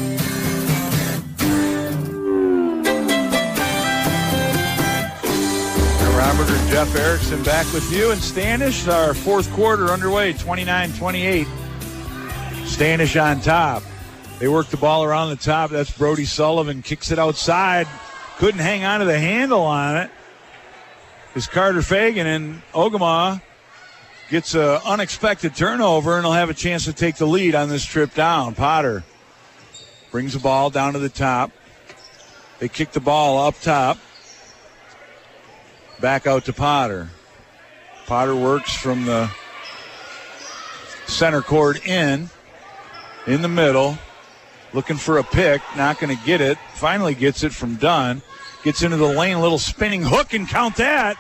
Robert and Jeff Erickson back with you in Standish. Our fourth quarter underway, 29-28. Standish on top. They work the ball around the top. That's Brody Sullivan. Kicks it outside. Couldn't hang on to the handle on it. Is Carter Fagan, and Ogemaw gets an unexpected turnover, and he'll have a chance to take the lead on this trip down. Potter brings the ball down to the top. They kick the ball up top. Back out to Potter. Potter works from the center court in the middle, looking for a pick, not going to get it. Finally gets it from Dunn. Gets into the lane, a little spinning hook, and count that.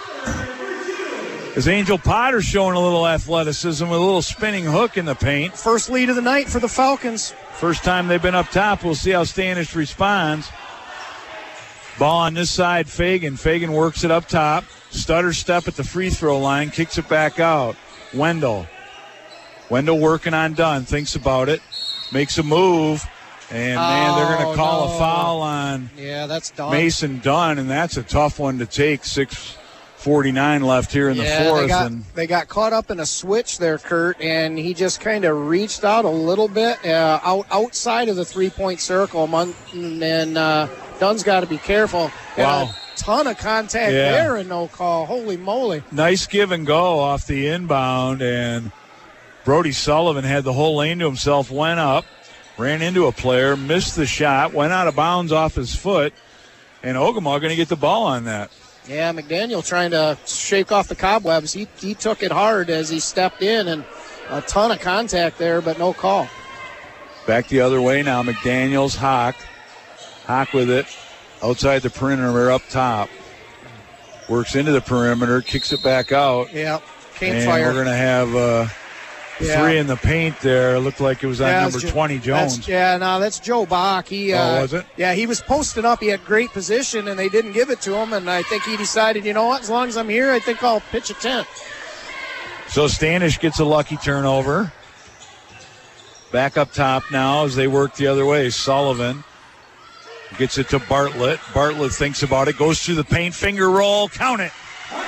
As Angel Potter showing a little athleticism with a little spinning hook in the paint. First lead of the night for the Falcons. First time they've been up top. We'll see how Standish responds. Ball on this side, Fagan. Fagan works it up top. Stutter step at the free throw line. Kicks it back out. Wendell working on Dunn. Thinks about it. Makes a move. And, man, they're going to call a foul on that's Dunn. Mason Dunn, and that's a tough one to take. 6:49 left here in the fourth. They got caught up in a switch there, Kurt, and he just kind of reached out a little bit outside of the three-point circle. And Dunn's got to be careful. Wow. A ton of contact there and no call. Holy moly. Nice give and go off the inbound, and Brody Sullivan had the whole lane to himself, went up. Ran into a player, missed the shot, went out of bounds off his foot, and Ogemaw going to get the ball on that. Yeah, McDaniel trying to shake off the cobwebs. He took it hard as he stepped in, and a ton of contact there, but no call. Back the other way now, McDaniel's Hawk. Hawk with it outside the perimeter up top. Works into the perimeter, kicks it back out. Yeah, and we're going to have... 3 in the paint there. Looked like it was on number 20, Jones. That's Joe Bach. Was it? Yeah, he was posted up. He had great position, and they didn't give it to him. And I think he decided, you know what, as long as I'm here, I think I'll pitch a tent. So Standish gets a lucky turnover. Back up top now as they work the other way. Sullivan gets it to Bartlett. Bartlett thinks about it, goes through the paint, finger roll, count it.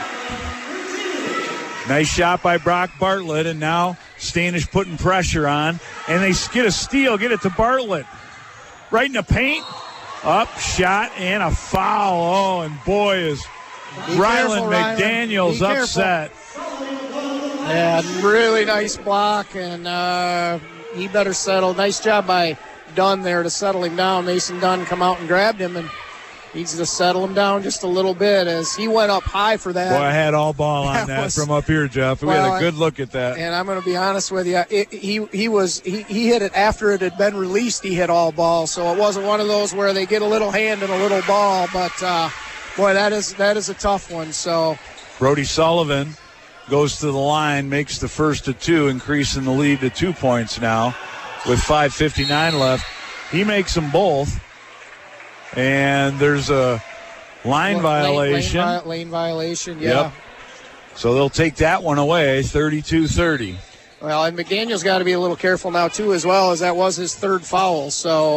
Nice shot by Brock Bartlett, and now Standish putting pressure on, and they get a steal, get it to Bartlett. Right in the paint, up, shot, and a foul. Oh, and boy, is Ryland McDaniels upset. Yeah, really nice block, and he better settle. Nice job by Dunn there to settle him down. Mason Dunn come out and grabbed him, and needs to settle him down just a little bit as he went up high for that. Boy, I had all ball on that from up here, Jeff. We had a good look at that. And I'm going to be honest with you, he hit it after it had been released. He hit all ball, so it wasn't one of those where they get a little hand and a little ball. But boy, that is a tough one. So Brody Sullivan goes to the line, makes the first of 2, increasing the lead to 2 points now with 5:59 left. He makes them both. And there's a line violation. Lane violation, yeah. Yep. So they'll take that one away, 32-30. Well, and McDaniel's got to be a little careful now, too, as well, as that was his third foul. So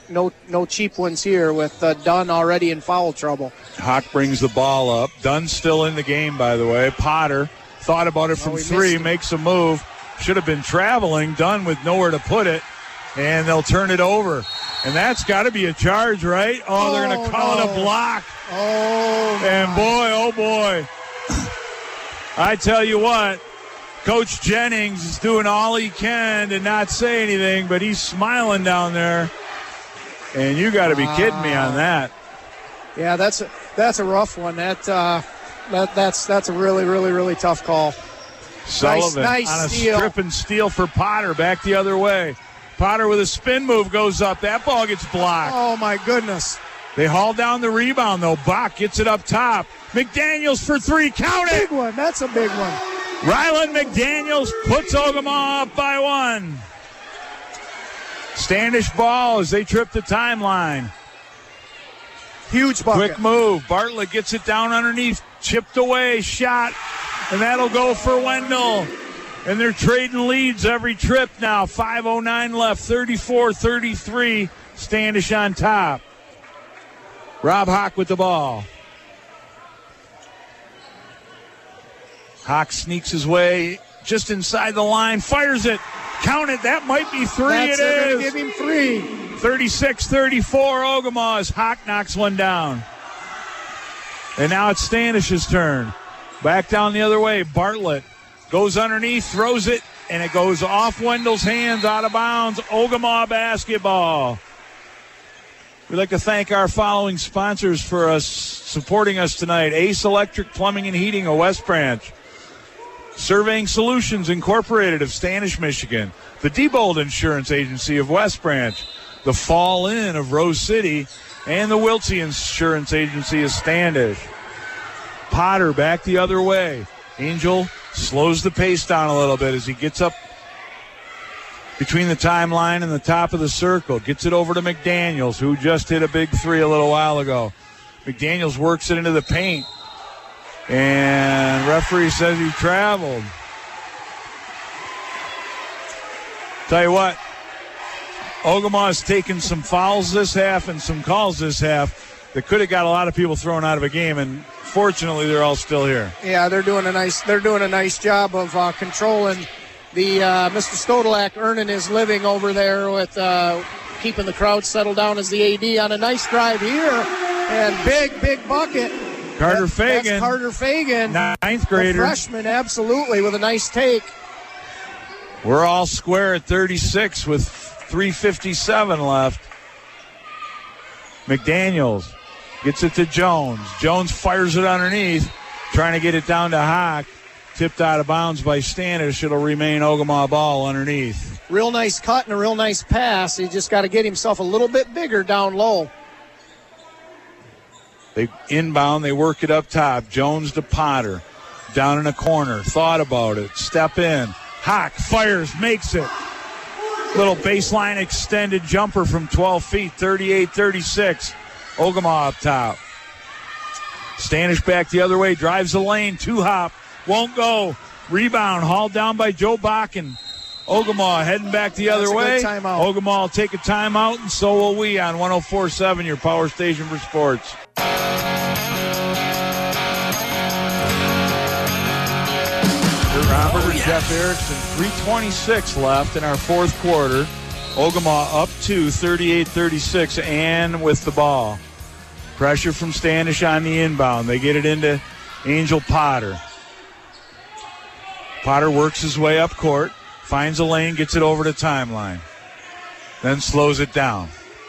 no cheap ones here with Dunn already in foul trouble. Hawk brings the ball up. Dunn's still in the game, by the way. Potter thought about it from three, makes a move. Should have been traveling. Dunn with nowhere to put it, and they'll turn it over. And that's got to be a charge, right? Oh, they're going to call it a block. Oh, and boy, I tell you what, Coach Jennings is doing all he can to not say anything, but he's smiling down there. And you got to be kidding me on that. Yeah, that's a rough one. That's a really, really, really tough call. Sullivan nice on a steal. strip and steal for Potter, back the other way. Potter with a spin move goes up. That ball gets blocked. Oh, my goodness. They haul down the rebound, though. Bach gets it up top. McDaniels for three. Count it. Big one. That's a big one. Ryland McDaniels puts Ogemaw up by one. Standish ball as they trip the timeline. Huge bucket. Quick move. Bartlett gets it down underneath. Chipped away. Shot. And that'll go for Wendell. And they're trading leads every trip now. 5:09 left. 34-33. Standish on top. Rob Hawk with the ball. Hawk sneaks his way just inside the line. Fires it. Count it. That might be three. It is. Give him three. 36-34 Ogemaw as Hawk knocks one down. And now it's Standish's turn. Back down the other way. Bartlett goes underneath, throws it, and it goes off Wendell's hands, out of bounds. Ogemaw basketball. We'd like to thank our following sponsors for supporting us tonight. Ace Electric Plumbing and Heating of West Branch. Surveying Solutions Incorporated of Standish, Michigan. The Diebold Insurance Agency of West Branch. The Fall Inn of Rose City. And the Wiltsey Insurance Agency of Standish. Potter back the other way. Angel slows the pace down a little bit as he gets up between the timeline and the top of the circle. Gets it over to McDaniels, who just hit a big three a little while ago. McDaniels works it into the paint. And referee says he traveled. Tell you what, Ogamaw's taken some fouls this half and some calls this half that could have got a lot of people thrown out of a game, and fortunately they're all still here. Yeah, they're doing a nice job of controlling the Mr. Stodolak earning his living over there with keeping the crowd settled down as the AD on a nice drive here, and big bucket. Carter Fagan. That's Carter Fagan. Ninth grader. The freshman, absolutely, with a nice take. We're all square at 36 with 3:57 left. McDaniels gets it to Jones. Jones fires it underneath, trying to get it down to Hawk. Tipped out of bounds by Standish. It'll remain Ogemaw ball underneath. Real nice cut and a real nice pass. He just got to get himself a little bit bigger down low. They inbound, they work it up top. Jones to Potter. Down in a corner. Thought about it. Step in. Hawk fires, makes it. Little baseline extended jumper from 12 feet. 38-36. Ogemaw up top. Standish back the other way. Drives the lane. Two-hop. Won't go. Rebound hauled down by Joe Bakken. Ogemaw heading back the other way. Ogemaw will take a timeout, and so will we on 104.7, your power station for sports. Robert and Jeff Erickson, 3:26 left in our fourth quarter. Ogemaw up to 38-36 and with the ball. Pressure from Standish on the inbound. They get it into Angel Potter. Potter works his way up court, finds a lane, gets it over to timeline, then slows it down.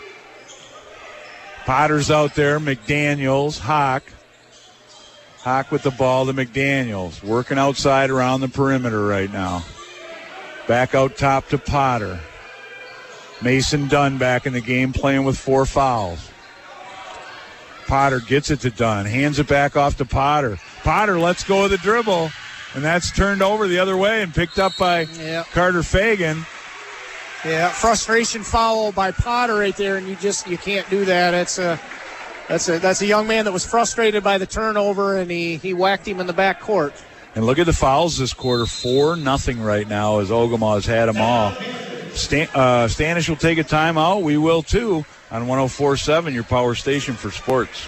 Potter's out there, McDaniels, Hawk. Hawk with the ball to McDaniels, working outside around the perimeter right now. Back out top to Potter. Mason Dunn back in the game playing with 4 fouls. Potter gets it to Dunn, hands it back off to Potter. Potter lets go of the dribble, and that's turned over the other way and picked up by Carter Fagan. Yeah, frustration foul by Potter right there, and you can't do that. That's a young man that was frustrated by the turnover, and he whacked him in the back court. And look at the fouls this quarter, 4-0 right now as Ogemaw has had them all. Standish will take a timeout. We will too. on 104.7, your power station for sports.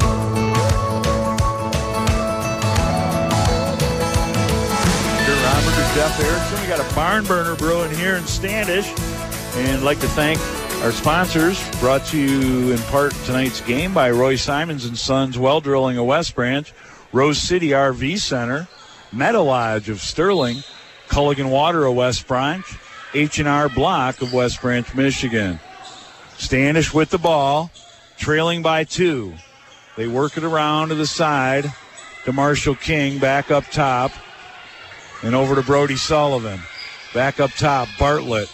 Jeff Erickson. We got a barn burner brewing here in Standish, and I'd like to thank our sponsors, brought to you in part tonight's game by Roy Simons and Sons Well Drilling of West Branch, Rose City RV Center, Meadow Lodge of Sterling, Culligan Water of West Branch, H&R Block of West Branch, Michigan. Standish with the ball, trailing by 2. They work it around to the side to Marshall King, back up top. And over to Brody Sullivan. Back up top, Bartlett.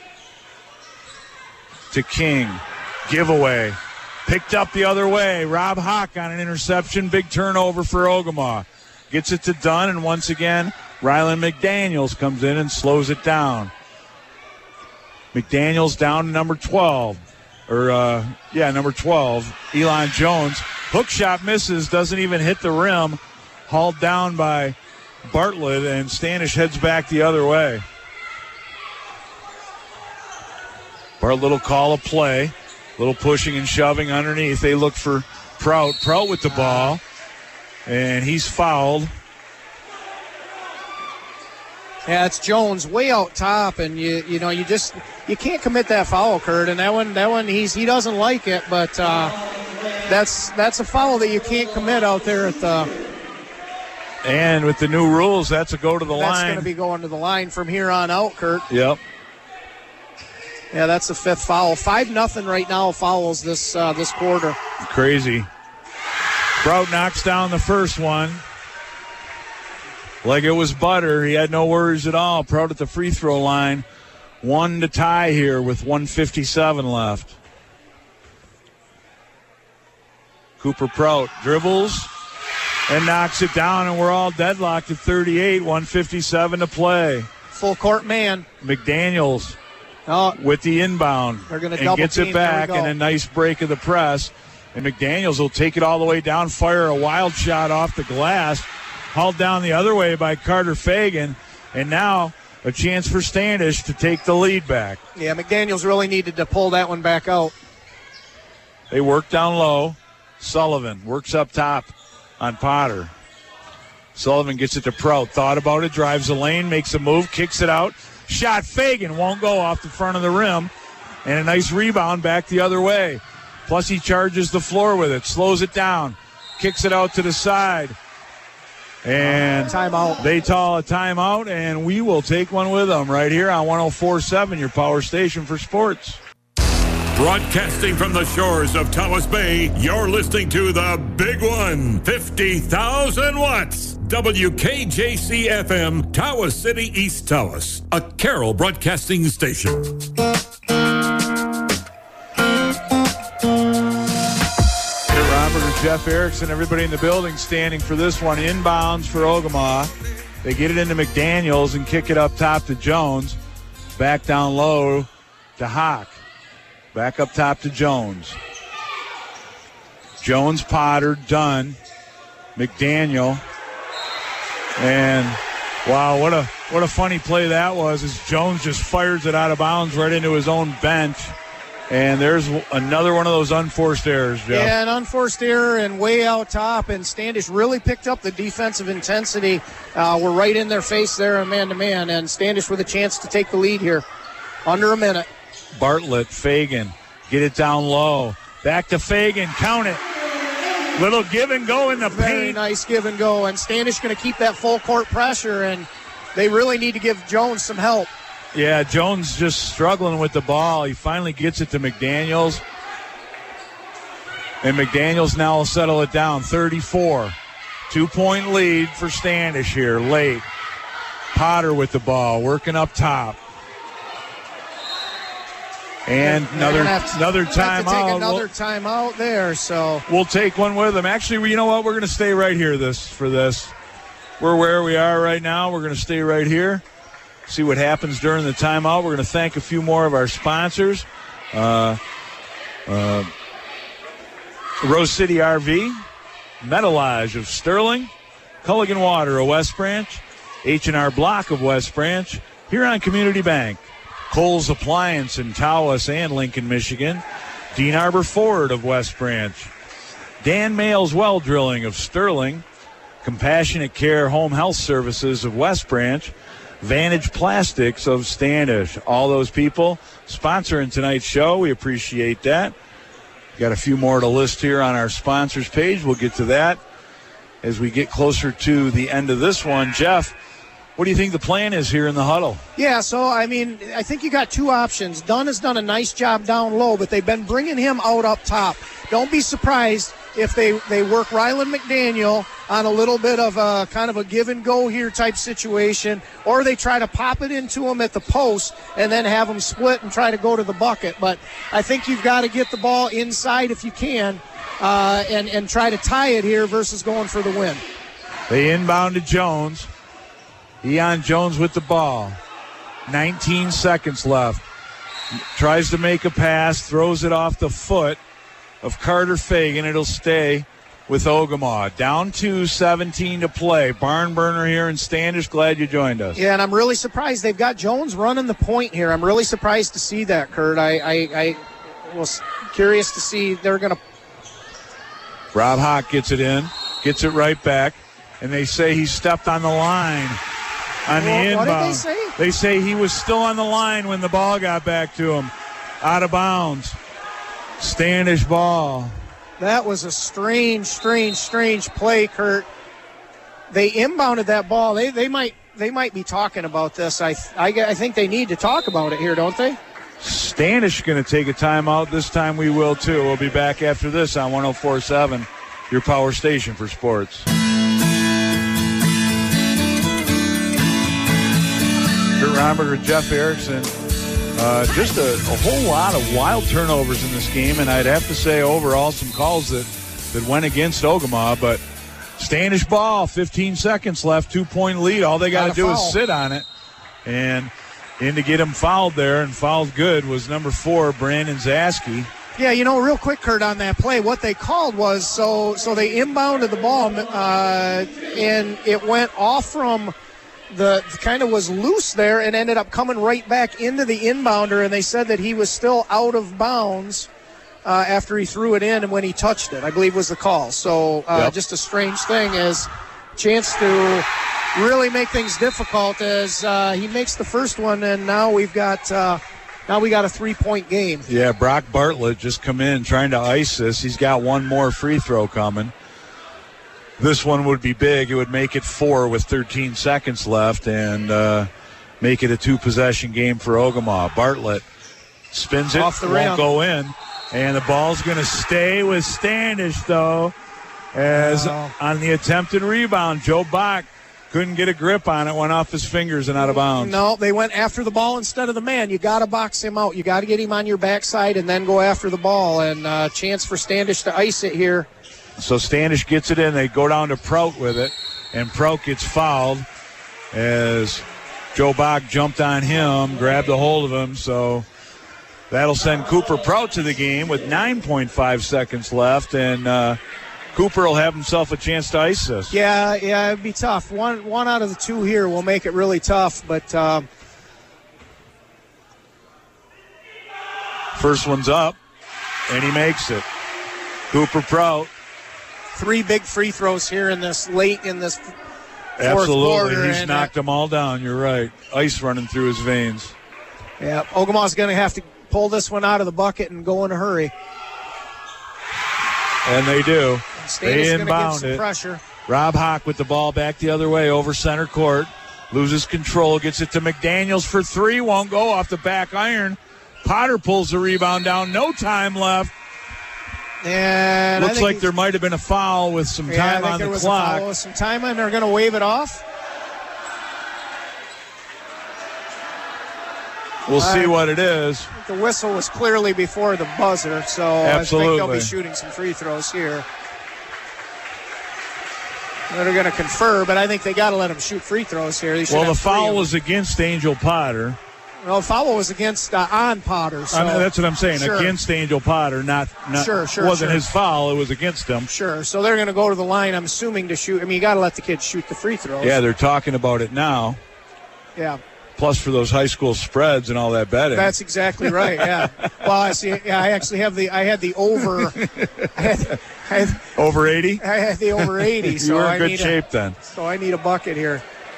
To King. Giveaway. Picked up the other way. Rob Hawk on an interception. Big turnover for Ogemaw. Gets it to Dunn, and once again, Rylan McDaniels comes in and slows it down. McDaniels down to number 12. Number 12. Elon Jones. Hook shot misses. Doesn't even hit the rim. Hauled down by Bartlett, and Standish heads back the other way. Bartlett will call a play. Little pushing and shoving underneath. They look for Prout. Prout with the ball, and he's fouled. Yeah, it's Jones way out top, and you can't commit that foul, Kurt. And that one he doesn't like it, but that's a foul that you can't commit out there at the. And with the new rules, that's a go to the line. That's going to be going to the line from here on out, Kurt. Yep. Yeah, that's the 5th foul. 5-0 right now fouls this quarter. Crazy. Prout knocks down the first one. Like it was butter. He had no worries at all. Prout at the free throw line. 1 to tie here with 1:57 left. Cooper Prout dribbles and knocks it down, and we're all deadlocked at 38, 1:57 to play. Full court man. McDaniels with the inbound. They're going to and gets team. It back, and a nice break of the press. And McDaniels will take it all the way down, fire a wild shot off the glass, hauled down the other way by Carter Fagan, and now a chance for Standish to take the lead back. Yeah, McDaniels really needed to pull that one back out. They work down low. Sullivan works up top on Potter. Sullivan gets it to Prout. Thought about it, drives the lane, makes a move, kicks it out. Shot Fagan, won't go off the front of the rim. And a nice rebound back the other way. Plus he charges the floor with it, slows it down, kicks it out to the side. And timeout. They call a timeout, and we will take one with them right here on 104.7, your power station for sports. Broadcasting from the shores of Tawas Bay, you're listening to the Big One, 50,000 watts. WKJC-FM, Tawas City, East Tawas, a Carroll broadcasting station. Robert and Jeff Erickson, everybody in the building standing for this one. Inbounds for Ogemaw. They get it into McDaniels and kick it up top to Jones. Back down low to Hawk. Back up top to Jones. Jones, Potter, Dunn, McDaniel. And, wow, what a funny play that was, as Jones just fires it out of bounds right into his own bench. And there's another one of those unforced errors, Jeff. Yeah, an unforced error and way out top, and Standish really picked up the defensive intensity. We're right in their face there in man-to-man, and Standish with a chance to take the lead here. Under a minute. Bartlett, Fagan, get it down low. Back to Fagan, count it. Little give and go in the paint. Very nice give and go, and Standish going to keep that full court pressure, and they really need to give Jones some help. Yeah, Jones just struggling with the ball. He finally gets it to McDaniels. And McDaniels now will settle it down, 34. 2-point lead for Standish here, late. Potter with the ball, working up top. And another timeout. Take another timeout there, so we'll take one with them. Actually, you know what? We're going to stay right here for this. We're where we are right now. We're going to stay right here. See what happens during the timeout. We're going to thank a few more of our sponsors. Rose City RV, Meadow Lodge of Sterling, Culligan Water of West Branch, H&R Block of West Branch, Huron Community Bank, Kohl's Appliance in Tawas and Lincoln, Michigan, Dean Arbor Ford of West Branch, Dan Mayles Well Drilling of Sterling, Compassionate Care Home Health Services of West Branch, Vantage Plastics of Standish. All those people sponsoring tonight's show. We appreciate that. Got a few more to list here on our sponsors page. We'll get to that as we get closer to the end of this one. Jeff, what do you think the plan is here in the huddle? Yeah, so, I think you got two options. Dunn has done a nice job down low, but they've been bringing him out up top. Don't be surprised if they work Rylan McDaniel on a little bit of a kind of a give-and-go here type situation, or they try to pop it into him at the post and then have him split and try to go to the bucket. But I think you've got to get the ball inside if you can and try to tie it here versus going for the win. They inbound to Jones. Eon Jones with the ball. 19 seconds left. Tries to make a pass, throws it off the foot of Carter Fagan. It'll stay with Ogemaw. Down to 17 to play. Barn burner here in Standish. Glad you joined us. Yeah, and I'm really surprised they've got Jones running the point here. I'm really surprised to see that, Kurt. I was curious to see they're going to. Rob Hawk gets it in, gets it right back, and they say he stepped on the line on the inbound. What did they say? They say he was still on the line when the ball got back to him. Out of bounds. Standish ball. That was a strange play, Kurt. They inbounded that ball. They might be talking about this. I think they need to talk about it here, don't they? Standish going to take a timeout. This time we will too. We'll be back after this on 104.7, your power station for sports. Kurt Romberger, Jeff Erickson. Just a whole lot of wild turnovers in this game, and I'd have to say overall some calls that went against Ogemaw, but Standish ball, 15 seconds left, 2-point lead. All they got to do is sit on it. And in to get him fouled there, and fouled good, was number 4, Brandon Zaski. Yeah, real quick, Kurt, on that play, what they called was, so they inbounded the ball, and it went off from the kind of was loose there and ended up coming right back into the inbounder, and they said that he was still out of bounds after he threw it in and when he touched it, I believe was the call. So Just a strange thing, as chance to really make things difficult as he makes the first one, and now we got a 3-point game. Yeah, Brock Bartlett just come in trying to ice this. He's got one more free throw coming. This one would be big. It would make it 4 with 13 seconds left and make it a 2-possession game for Ogemaw. Bartlett spins it, off the won't rim. go in, and the ball's going to stay with Standish, though, as on the attempted rebound, Joe Bach couldn't get a grip on it, went off his fingers and out of bounds. No, they went after the ball instead of the man. You got to box him out. You got to get him on your backside and then go after the ball, and chance for Standish to ice it here. So Standish gets it in. They go down to Prout with it, and Prout gets fouled as Joe Bach jumped on him, grabbed a hold of him. So that'll send Cooper Prout to the game with 9.5 seconds left, and Cooper will have himself a chance to ice this. Yeah, it'd be tough. One out of the two here will make it really tough, but first one's up, and he makes it. Cooper Prout. 3 big free throws here in this late in this fourth Absolutely, quarter. he's knocked them all down. You're right. Ice running through his veins. Yeah, Ogamaw's going to have to pull this one out of the bucket and go in a hurry. And they do. They inbound some it. Pressure. Rob Hawk with the ball back the other way over center court. Loses control, gets it to McDaniels for 3. Won't go off the back iron. Potter pulls the rebound down. No time left. And looks like there might have been a foul with some time on the clock. A foul with some time, and they're going to wave it off. We'll see what it is. The whistle was clearly before the buzzer, so Absolutely. I think they'll be shooting some free throws here. They're going to confer, but I think they got to let them shoot free throws here. Well, the foul was against Angel Potter. No, the foul was against on Potter. So. That's what I'm saying. Sure. Against Angel Potter, not wasn't his foul. It was against him. Sure. So they're going to go to the line, I'm assuming, to shoot. I mean, you got to let the kids shoot the free throws. Yeah, they're talking about it now. Yeah. plus for those high school spreads and all that betting. That's exactly right. Yeah. Well, I see. Yeah, I actually had the over. I had over 80. I had the over 80. So you were in good shape then. So I need a bucket here.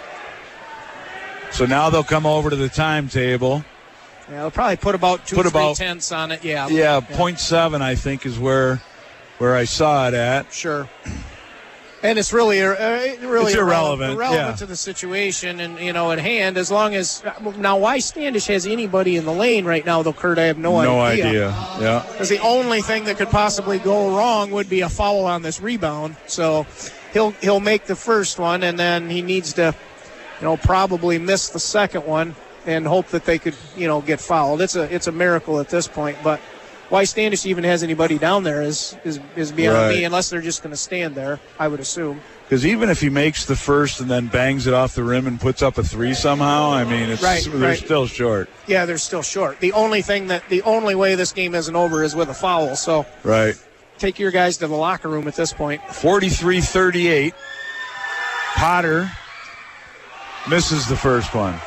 So now they'll come over to the timetable. Yeah, they'll probably put about 3/10 on it. Yeah. Yeah, 0.7 I think is where I saw it at. Sure. And it's really it's irrelevant to the situation and at hand. As long as now, why Standish has anybody in the lane right now, though, Kurt, I have no idea. Yeah. Because the only thing that could possibly go wrong would be a foul on this rebound. So he'll make the first one, and then he needs to, probably miss the second one and hope that they could, get fouled. It's a miracle at this point, but. Why Standish even has anybody down there is beyond me, unless they're just going to stand there, I would assume. Because even if he makes the first and then bangs it off the rim and puts up a three somehow, I mean, they're still short. Yeah, they're still short. The only way this game isn't over is with a foul. So take your guys to the locker room at this point. 43-38. Potter misses the first one.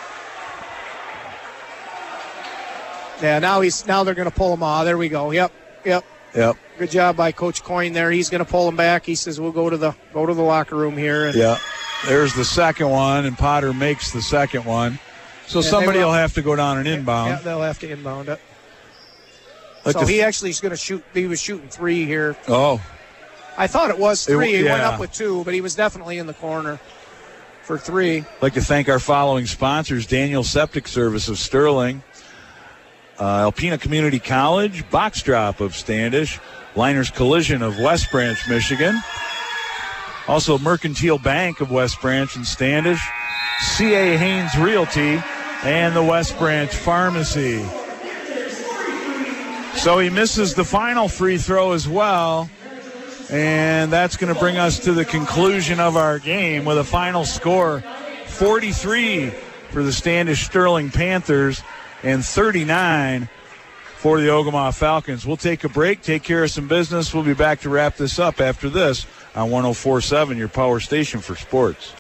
Yeah, now they're going to pull him off. There we go. Yep. Good job by Coach Coyne there. He's going to pull him back. He says we'll go to the locker room here. And there's the second one, and Potter makes the second one. So somebody will have to go down and inbound. Yeah, they'll have to inbound it. He actually is going to shoot. He was shooting three here. Oh, I thought it was three. He went up with two, but he was definitely in the corner for three. I'd like to thank our following sponsors: Daniel Septic Service of Sterling, Alpena Community College, Box Drop of Standish, Liners Collision of West Branch, Michigan. Also Mercantile Bank of West Branch and Standish, C.A. Haynes Realty, and the West Branch Pharmacy. So he misses the final free throw as well, and that's going to bring us to the conclusion of our game with a final score, 43 for the Standish Sterling Panthers, and 39 for the Ogemaw Falcons. We'll take a break, take care of some business. We'll be back to wrap this up after this on 104.7, your power station for sports.